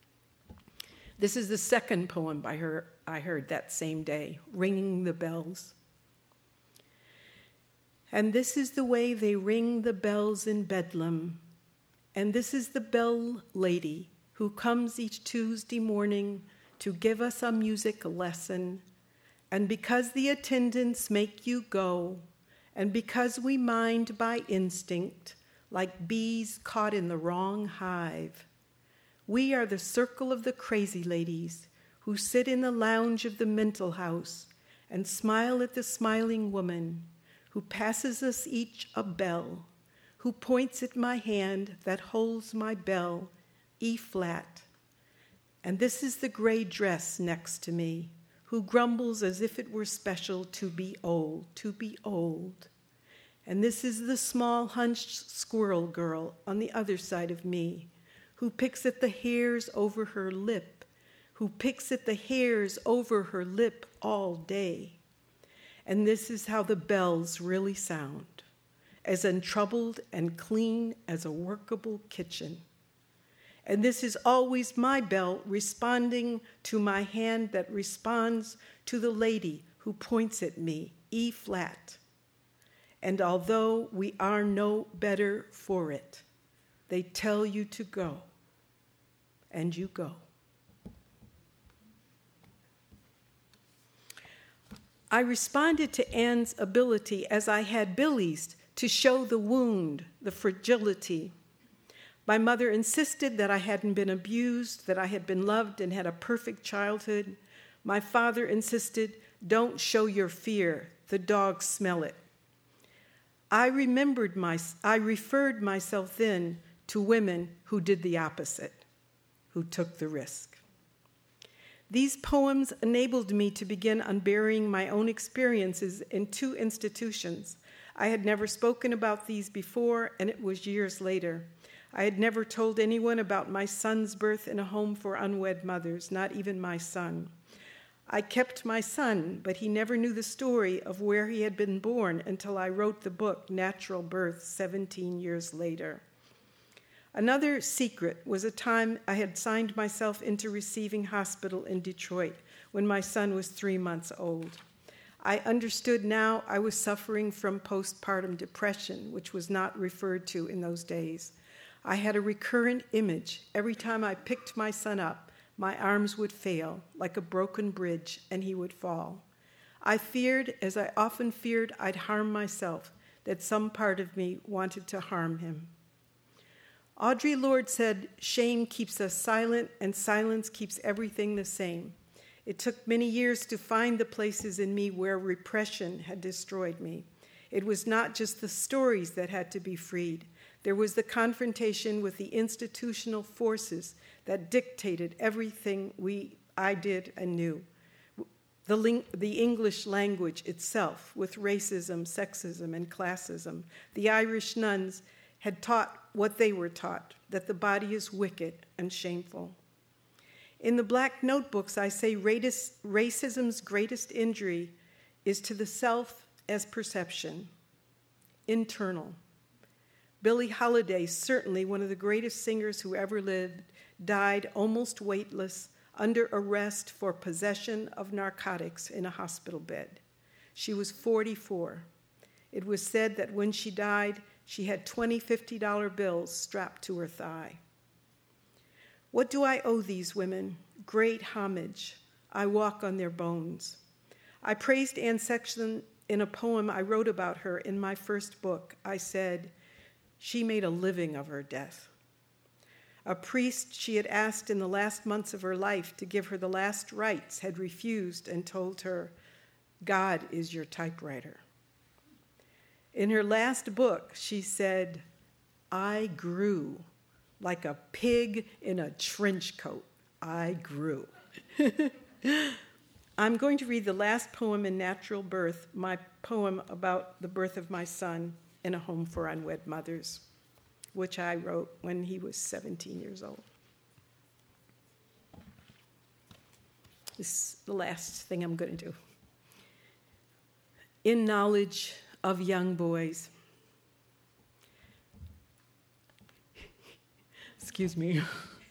This is the second poem by her I heard that same day, Ringing the Bells. And this is the way they ring the bells in Bedlam. And this is the bell lady who comes each Tuesday morning to give us a music lesson. And because the attendants make you go, and because we mind by instinct, like bees caught in the wrong hive, we are the circle of the crazy ladies who sit in the lounge of the mental house and smile at the smiling woman who passes us each a bell, who points at my hand that holds my bell, E flat. And this is the gray dress next to me, who grumbles as if it were special to be old, to be old. And this is the small hunched squirrel girl on the other side of me, who picks at the hairs over her lip, who picks at the hairs over her lip all day. And this is how the bells really sound, as untroubled and clean as a workable kitchen. And this is always my bell responding to my hand that responds to the lady who points at me, E flat. And although we are no better for it, they tell you to go, and you go. I responded to Anne's ability as I had Billy's to show the wound, the fragility. My mother insisted that I hadn't been abused, that I had been loved and had a perfect childhood. My father insisted, don't show your fear, the dogs smell it. I referred myself then to women who did the opposite, who took the risk. These poems enabled me to begin unburying my own experiences in two institutions. I had never spoken about these before, and it was years later. I had never told anyone about my son's birth in a home for unwed mothers, not even my son. I kept my son, but he never knew the story of where he had been born until I wrote the book, Natural Birth, 17 years later. Another secret was a time I had signed myself into receiving hospital in Detroit when my son was 3 months old. I understood now I was suffering from postpartum depression, which was not referred to in those days. I had a recurrent image. Every time I picked my son up, my arms would fail like a broken bridge and he would fall. I feared, as I often feared I'd harm myself, that some part of me wanted to harm him. Audre Lorde said, "Shame keeps us silent and silence keeps everything the same." It took many years to find the places in me where repression had destroyed me. It was not just the stories that had to be freed. There was the confrontation with the institutional forces that dictated everything I did and knew. The English language itself, with racism, sexism, and classism. The Irish nuns had taught what they were taught, that the body is wicked and shameful. In the Black Notebooks, I say racism's greatest injury is to the self as perception, internal. Billie Holiday, certainly one of the greatest singers who ever lived, died almost weightless, under arrest for possession of narcotics in a hospital bed. She was 44. It was said that when she died, she had 20 $50 bills strapped to her thigh. What do I owe these women? Great homage. I walk on their bones. I praised Anne Sexton in a poem I wrote about her in my first book. I said, "She made a living of her death." A priest she had asked in the last months of her life to give her the last rites had refused and told her, "God is your typewriter." In her last book, she said, "I grew like a pig in a trench coat. I grew." I'm going to read the last poem in Natural Birth, my poem about the birth of my son in a home for unwed mothers, which I wrote when he was 17 years old. This is the last thing I'm going to do. In knowledge of young boys. Excuse me.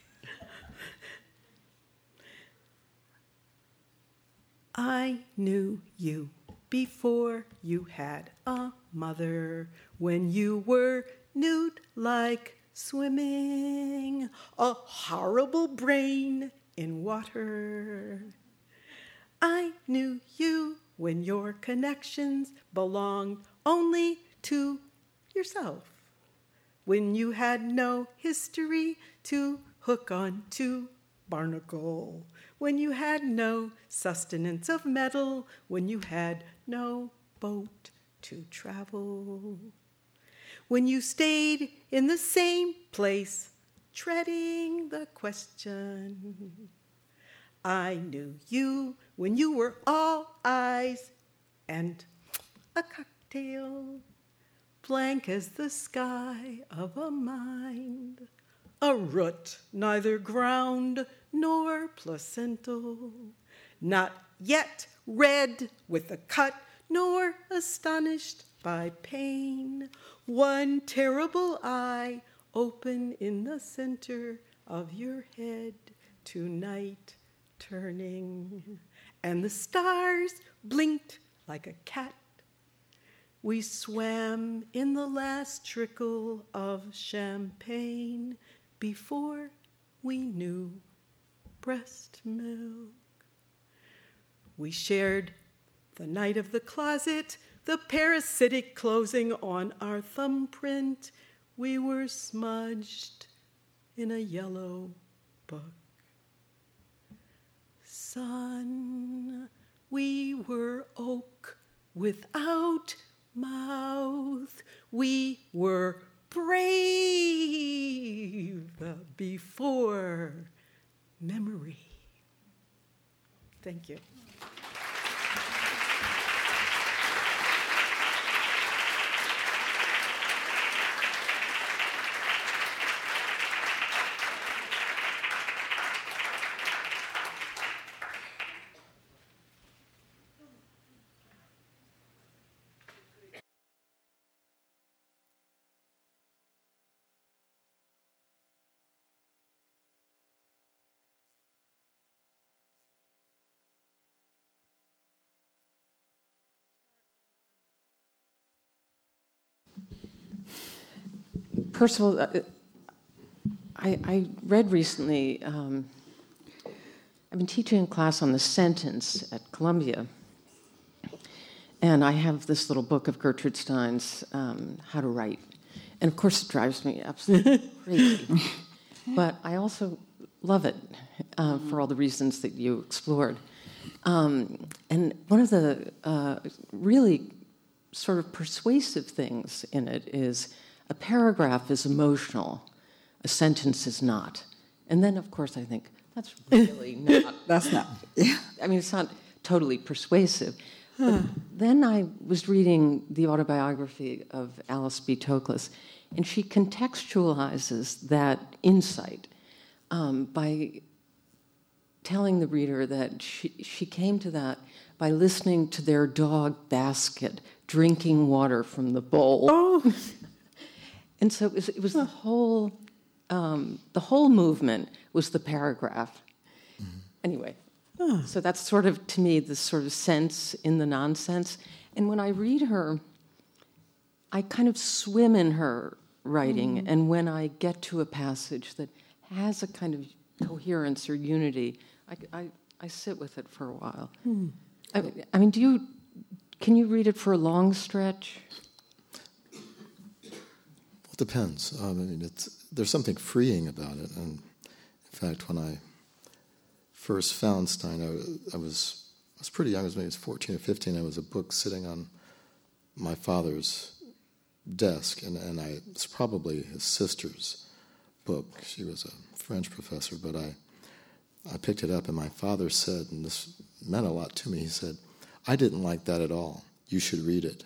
I knew you before you had a mother, when you were nude like swimming, a horrible brain in water. I knew you when your connections belonged only to yourself, when you had no history to hook on to barnacle, when you had no sustenance of metal, when you had no boat to travel, when you stayed in the same place, treading the question. I knew you when you were all eyes and a cocktail, blank as the sky of a mind, a root neither ground nor placental, not yet red with a cut, nor astonished by pain, one terrible eye open in the center of your head, tonight turning, and the stars blinked like a cat. We swam in the last trickle of champagne before we knew breast milk. We shared the night of the closet, the parasitic closing on our thumbprint. We were smudged in a yellow book. Son, we were oak without mouth. We were brave before memory. Thank you.
Percival, I read recently, I've been teaching a class on the sentence at Columbia, and I have this little book of Gertrude Stein's How to Write. And of course it drives me absolutely crazy. But I also love it for all the reasons that you explored. And one of the really sort of persuasive things in it is a paragraph is emotional, a sentence is not. And then, of course, I think, that's really not.
That's not. Yeah.
I mean, it's not totally persuasive. But then I was reading the autobiography of Alice B. Toklas, and she contextualizes that insight by telling the reader that she came to that by listening to their dog Basket drinking water from the bowl.
Oh.
And so it was the whole movement was the paragraph. Mm-hmm. Anyway, so that's sort of, to me, the sort of sense in the nonsense. And when I read her, I kind of swim in her writing, and when I get to a passage that has a kind of coherence or unity, I sit with it for a while. I mean, can you read it for a long stretch?
Well, it depends. I mean, there's something freeing about it. And in fact, when I first found Stein, I was pretty young. I was maybe 14 or 15. There was a book sitting on my father's desk, and it's probably his sister's book. She was a French professor, but I picked it up, and my father said, and this meant a lot to me, he said, "I didn't like that at all. You should read it."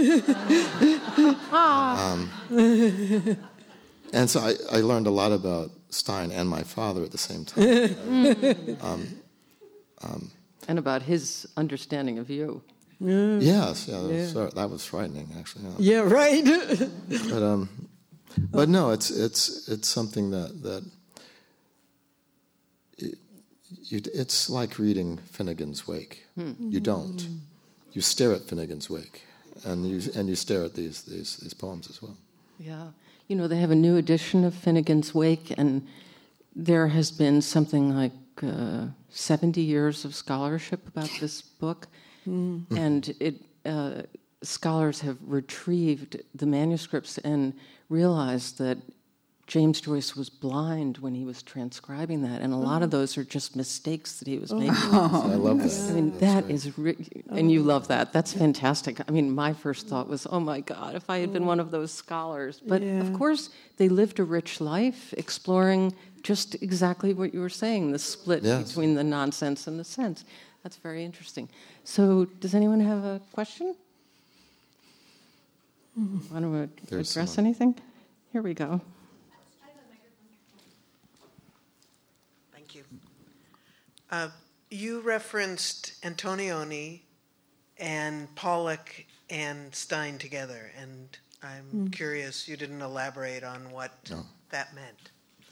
And so I learned a lot about Stein and my father at the same time.
And about his understanding of you.
Yes, that was frightening, actually.
Yeah, right.
But no, it's something that it's like reading Finnegan's Wake. You don't. You stare at Finnegan's Wake, and you stare at these poems as well.
Yeah, they have a new edition of Finnegan's Wake, and there has been something like 70 years of scholarship about this book, and scholars have retrieved the manuscripts and realized that James Joyce was blind when he was transcribing that, and a lot of those are just mistakes that he was making.
I love that.
I mean, that is, and you love that. That's fantastic. I mean, my first thought was, oh my God, if I had been one of those scholars. But of course, they lived a rich life exploring just exactly what you were saying, the split between the nonsense and the sense. That's very interesting. So, does anyone have a question? Want to address anything? Here we go.
You referenced Antonioni and Pollock and Stein together, and I'm curious, you didn't elaborate on what that meant.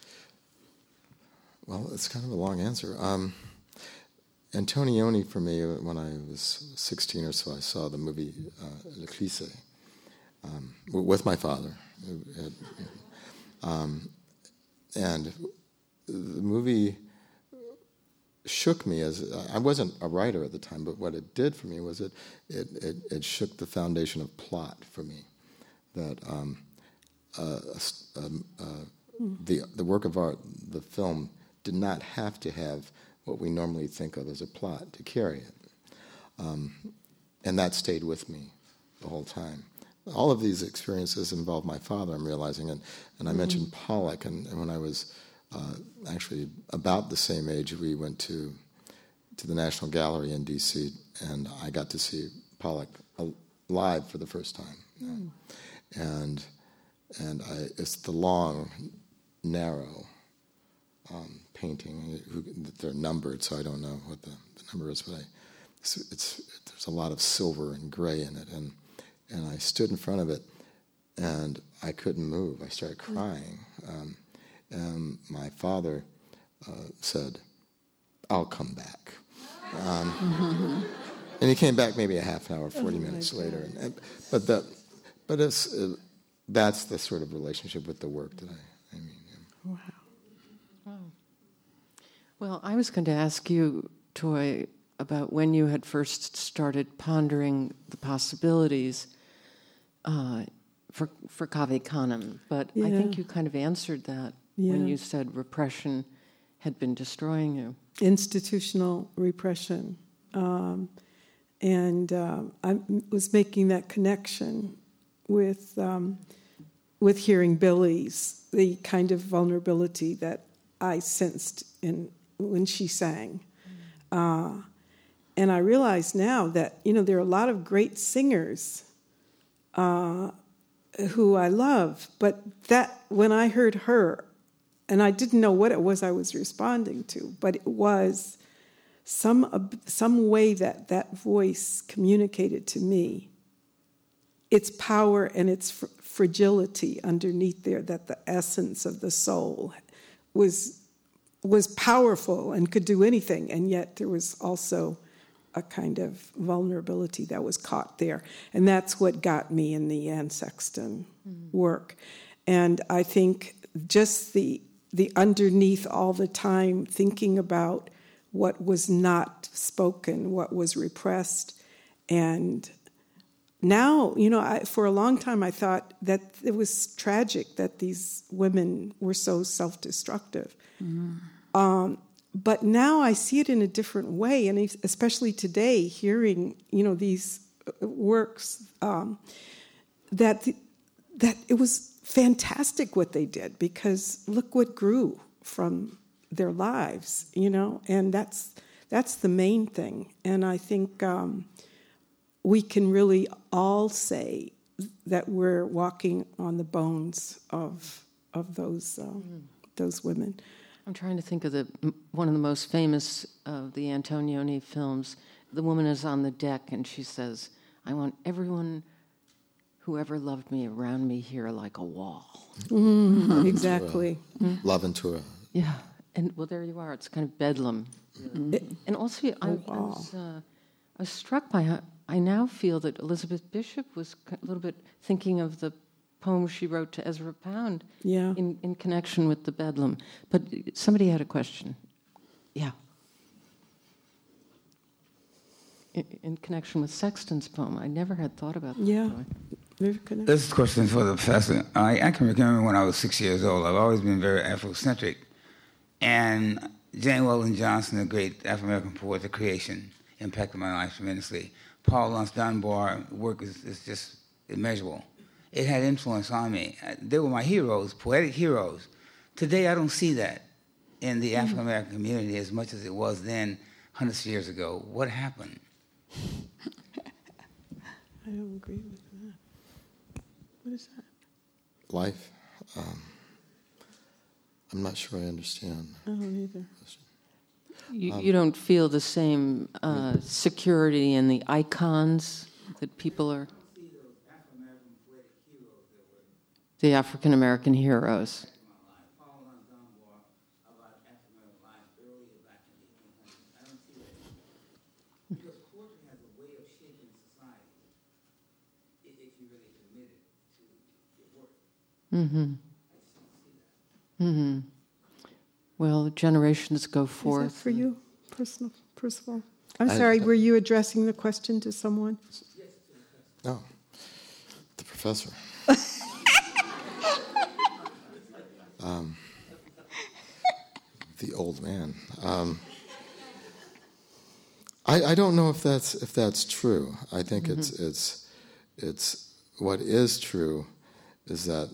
Well, it's kind of a long answer. Antonioni, for me, when I was 16 or so, I saw the movie L'Eclisse with my father. And the movie shook me. As I wasn't a writer at the time, but what it did for me was it shook the foundation of plot for me. That the work of art, the film, did not have to have what we normally think of as a plot to carry it, and that stayed with me the whole time. All of these experiences involve my father, I'm realizing, and I mentioned Pollock, and when I was actually about the same age, we went to the National Gallery in D.C., and I got to see Pollock live for the first time. And it's the long, narrow painting. They're numbered, so I don't know what the number is, but there's a lot of silver and gray in it, and I stood in front of it, and I couldn't move. I started crying. And my father said, "I'll come back." And he came back maybe a half hour, 40 minutes later. But that's the sort of relationship with the work that I mean.
Wow.
Well, I was going to ask you, Toy, about when you had first started pondering the possibilities for Cave Canem, but I think you kind of answered that when you said repression had been destroying you.
Institutional repression. And I was making that connection with hearing Billy's, the kind of vulnerability that I sensed when she sang. And I realize now that, there are a lot of great singers who I love, but that when I heard her, and I didn't know what it was I was responding to, but it was some way that voice communicated to me its power and its fragility underneath there, that the essence of the soul was powerful and could do anything, and yet there was also a kind of vulnerability that was caught there. And that's what got me in the Anne Sexton work. And I think just the underneath all the time thinking about what was not spoken, what was repressed. And now, for a long time I thought that it was tragic that these women were so self-destructive. But now I see it in a different way, and especially today, hearing these works, that it was fantastic what they did, because look what grew from their lives, and that's the main thing. And I think we can really all say that we're walking on the bones of those women.
I'm trying to think of one of the most famous of the Antonioni films. The woman is on the deck and she says, "I want everyone who ever loved me around me here like a wall."
Exactly.
L'Avventura.
Yeah, and there you are. It's kind of bedlam. And also, I was struck by. I now feel that Elizabeth Bishop was a little bit thinking of the poem she wrote to Ezra Pound in connection with the bedlam. But somebody had a question. Yeah. In connection with Sexton's poem. I never had thought about that.
Yeah.
This is a question for the professor. I can remember when I was 6 years old. I've always been very Afrocentric. And Jane Weldon Johnson, the great Afro-American poet of creation, impacted my life tremendously. Paul Laurence Dunbar work is just immeasurable. It had influence on me. They were my heroes, poetic heroes. Today, I don't see that in the African-American community as much as it was then, hundreds of years ago. What happened?
I don't agree with that. What is that?
Life. I'm not sure I understand.
I don't either.
You don't feel the same security in the icons that people are... The African-American heroes. Well, generations go forth.
Is that for you, Percival? I'm sorry, were you addressing the question to someone?
No, the professor. The old man. I don't know if that's true. I think it's what is true is that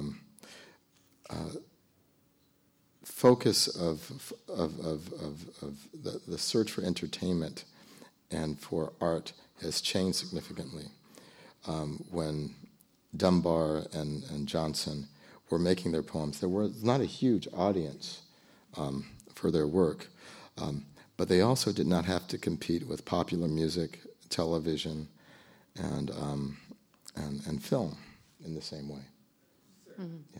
focus of the search for entertainment and for art has changed significantly. When Dunbar and Johnson were making their poems, there was not a huge audience for their work, but they also did not have to compete with popular music, television, and film in the same way. Yeah.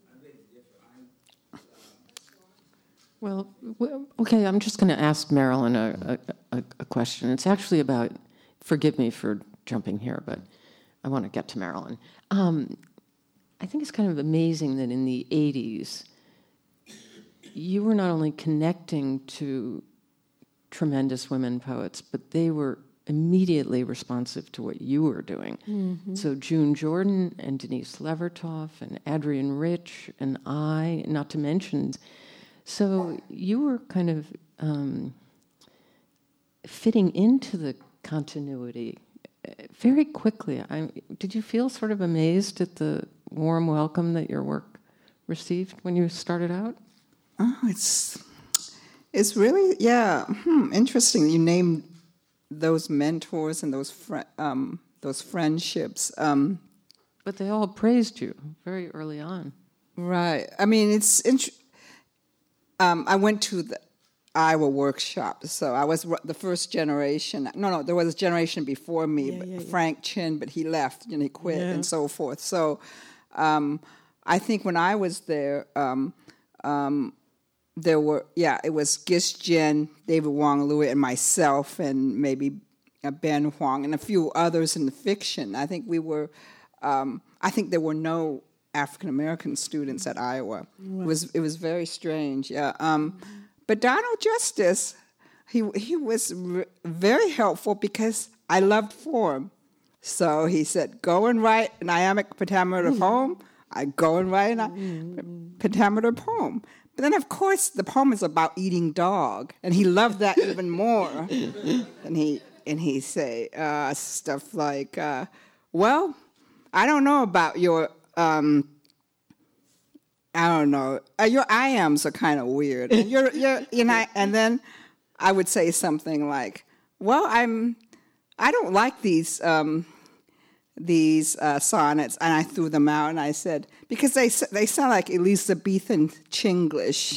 Well, okay, I'm just going to ask Marilyn a question. It's actually about, forgive me for jumping here, but I want to get to Marilyn. I think it's kind of amazing that in the 80s, you were not only connecting to tremendous women poets, but they were immediately responsive to what you were doing. Mm-hmm. So June Jordan and Denise Levertov and Adrienne Rich and I, not to mention. So you were kind of fitting into the continuity very quickly. Did you feel sort of amazed at the warm welcome that your work received when you started out?
Oh, it's really, interesting. You named those mentors and those friendships.
But they all praised you very early on.
Right. I mean, I went to the Iowa workshop, so I was the first generation. No, there was a generation before me, Frank Chin, but he left and he quit and so forth. So I think when I was there, there were, it was Gis Jen, David Wong Louis, and myself, and maybe Ben Huang, and a few others in the fiction. I think we were, I think there were no African American students at Iowa. Wow. It was very strange. But Donald Justice, he was very helpful because I loved form. So he said, go and write an iambic pentameter poem. I go and write a pentameter poem. But then, of course, the poem is about eating dog, and he loved that even more. And he say stuff like, "Well, I don't know about your, I don't know, your iams are kind of weird." And and then I would say something like, "Well, I don't like these sonnets," and I threw them out, and I said, because they sound like Elizabethan Chinglish.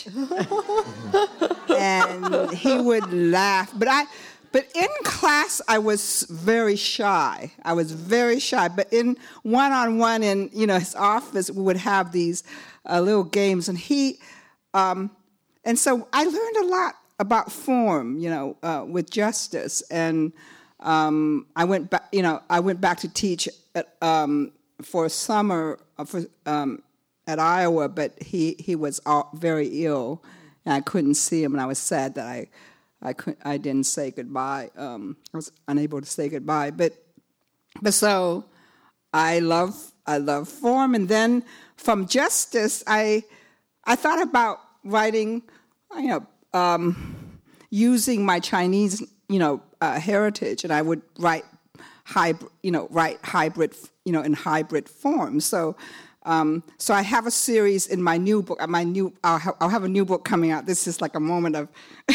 And he would laugh. But in class, I was very shy. But in one-on-one in his office, we would have these little games, and and so I learned a lot about form, with Justice, and I went back to teach for a summer at Iowa, but he was very ill, and I couldn't see him, and I was sad that I didn't say goodbye. I was unable to say goodbye, but so I love form, and then from Justice, I thought about writing, using my Chinese, heritage, and I would write hybrid, in hybrid form. So I have a series in my new book. I'll have a new book coming out. This is like a moment of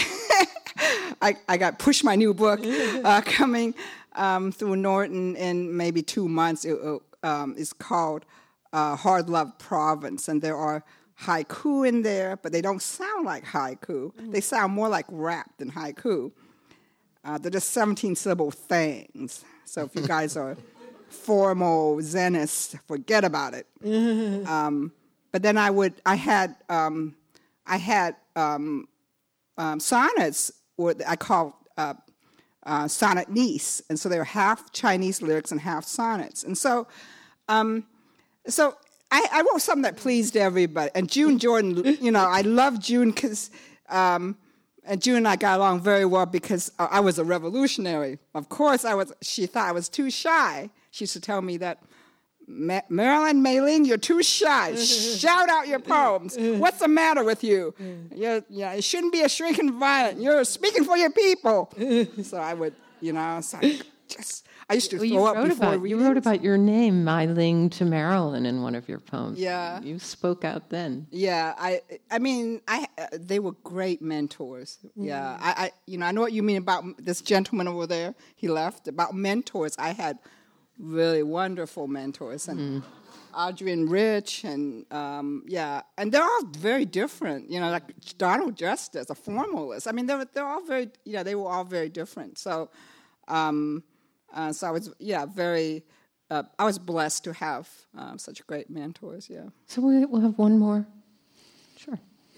I got pushed my new book coming through Norton in maybe 2 months. It's called Hard Love Province, and there are haiku in there, but they don't sound like haiku. They sound more like rap than haiku. They're just 17-syllable things. So if you guys are formal Zenists, forget about it. But then I had sonnets, or I call sonnet niece, and so they were half Chinese lyrics and half sonnets. And so I wrote something that pleased everybody. And June Jordan, I love June because. And June and I got along very well because I was a revolutionary. Of course, she thought I was too shy. She used to tell me that, Marilyn Mei-Ling, you're too shy. Shout out your poems. What's the matter with you? It shouldn't be a shrinking violet. You're speaking for your people. So I would, I used to throw up before readings.
You wrote about your name, Mei-Ling to Marilyn, in one of your poems.
Yeah.
You spoke out then.
Yeah, I mean, they were great mentors. Yeah, I know what you mean about this gentleman over there. He left. About mentors, I had really wonderful mentors, and Adrienne Rich, and and they're all very different. Like Donald Justice, a formalist. I mean, they're all very. They were all very different. So. So I was, very. I was blessed to have such great mentors. Yeah.
So we'll have one more. Sure.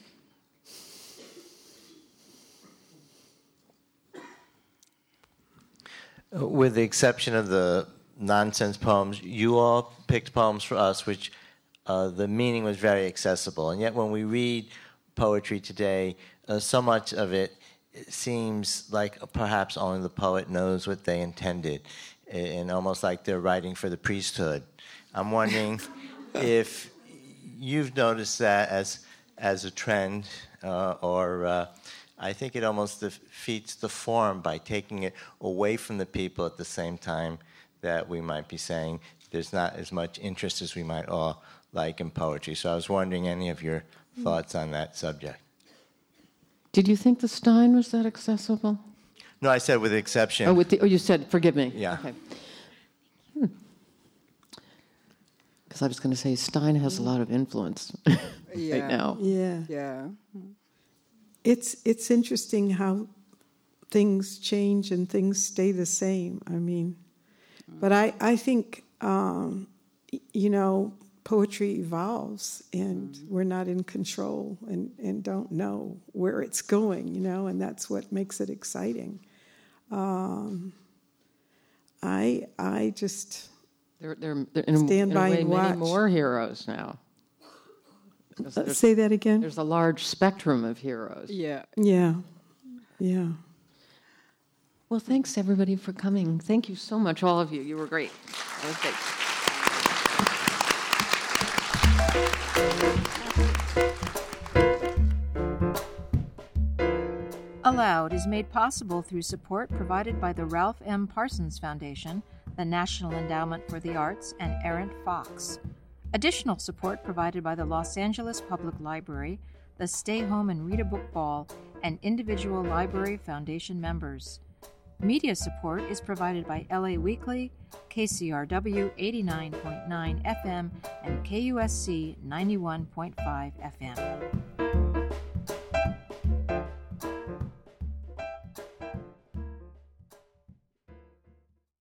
With the exception of the nonsense poems, you all picked poems for us which the meaning was very accessible, and yet when we read poetry today, so much of it seems like perhaps only the poet knows what they intended, and almost like they're writing for the priesthood. I'm wondering if you've noticed that as a trend, or I think it almost defeats the form by taking it away from the people at the same time that we might be saying there's not as much interest as we might all like in poetry. So I was wondering any of your thoughts on that subject.
Did you think the Stein was that accessible?
No, I said with the exception.
Oh, you said, forgive me.
Yeah.
Okay. Because I was going to say Stein has a lot of influence right now.
Yeah.
It's interesting how things change and things stay the same. I mean, but I think, poetry evolves, and we're not in control and don't know where it's going, and that's what makes it exciting. I just
There
stand by and watch.
Many more heroes now.
Say that again.
There's a large spectrum of heroes.
Yeah.
Well, thanks everybody for coming. Thank you so much, all of you. You were great. That was great.
Aloud is made possible through support provided by the Ralph M. Parsons Foundation, the National Endowment for the Arts, and Errant Fox. Additional support provided by the Los Angeles Public Library, the Stay Home and Read a Book Ball, and individual Library Foundation members. Media support is provided by LA Weekly, KCRW 89.9 FM, and KUSC 91.5 FM.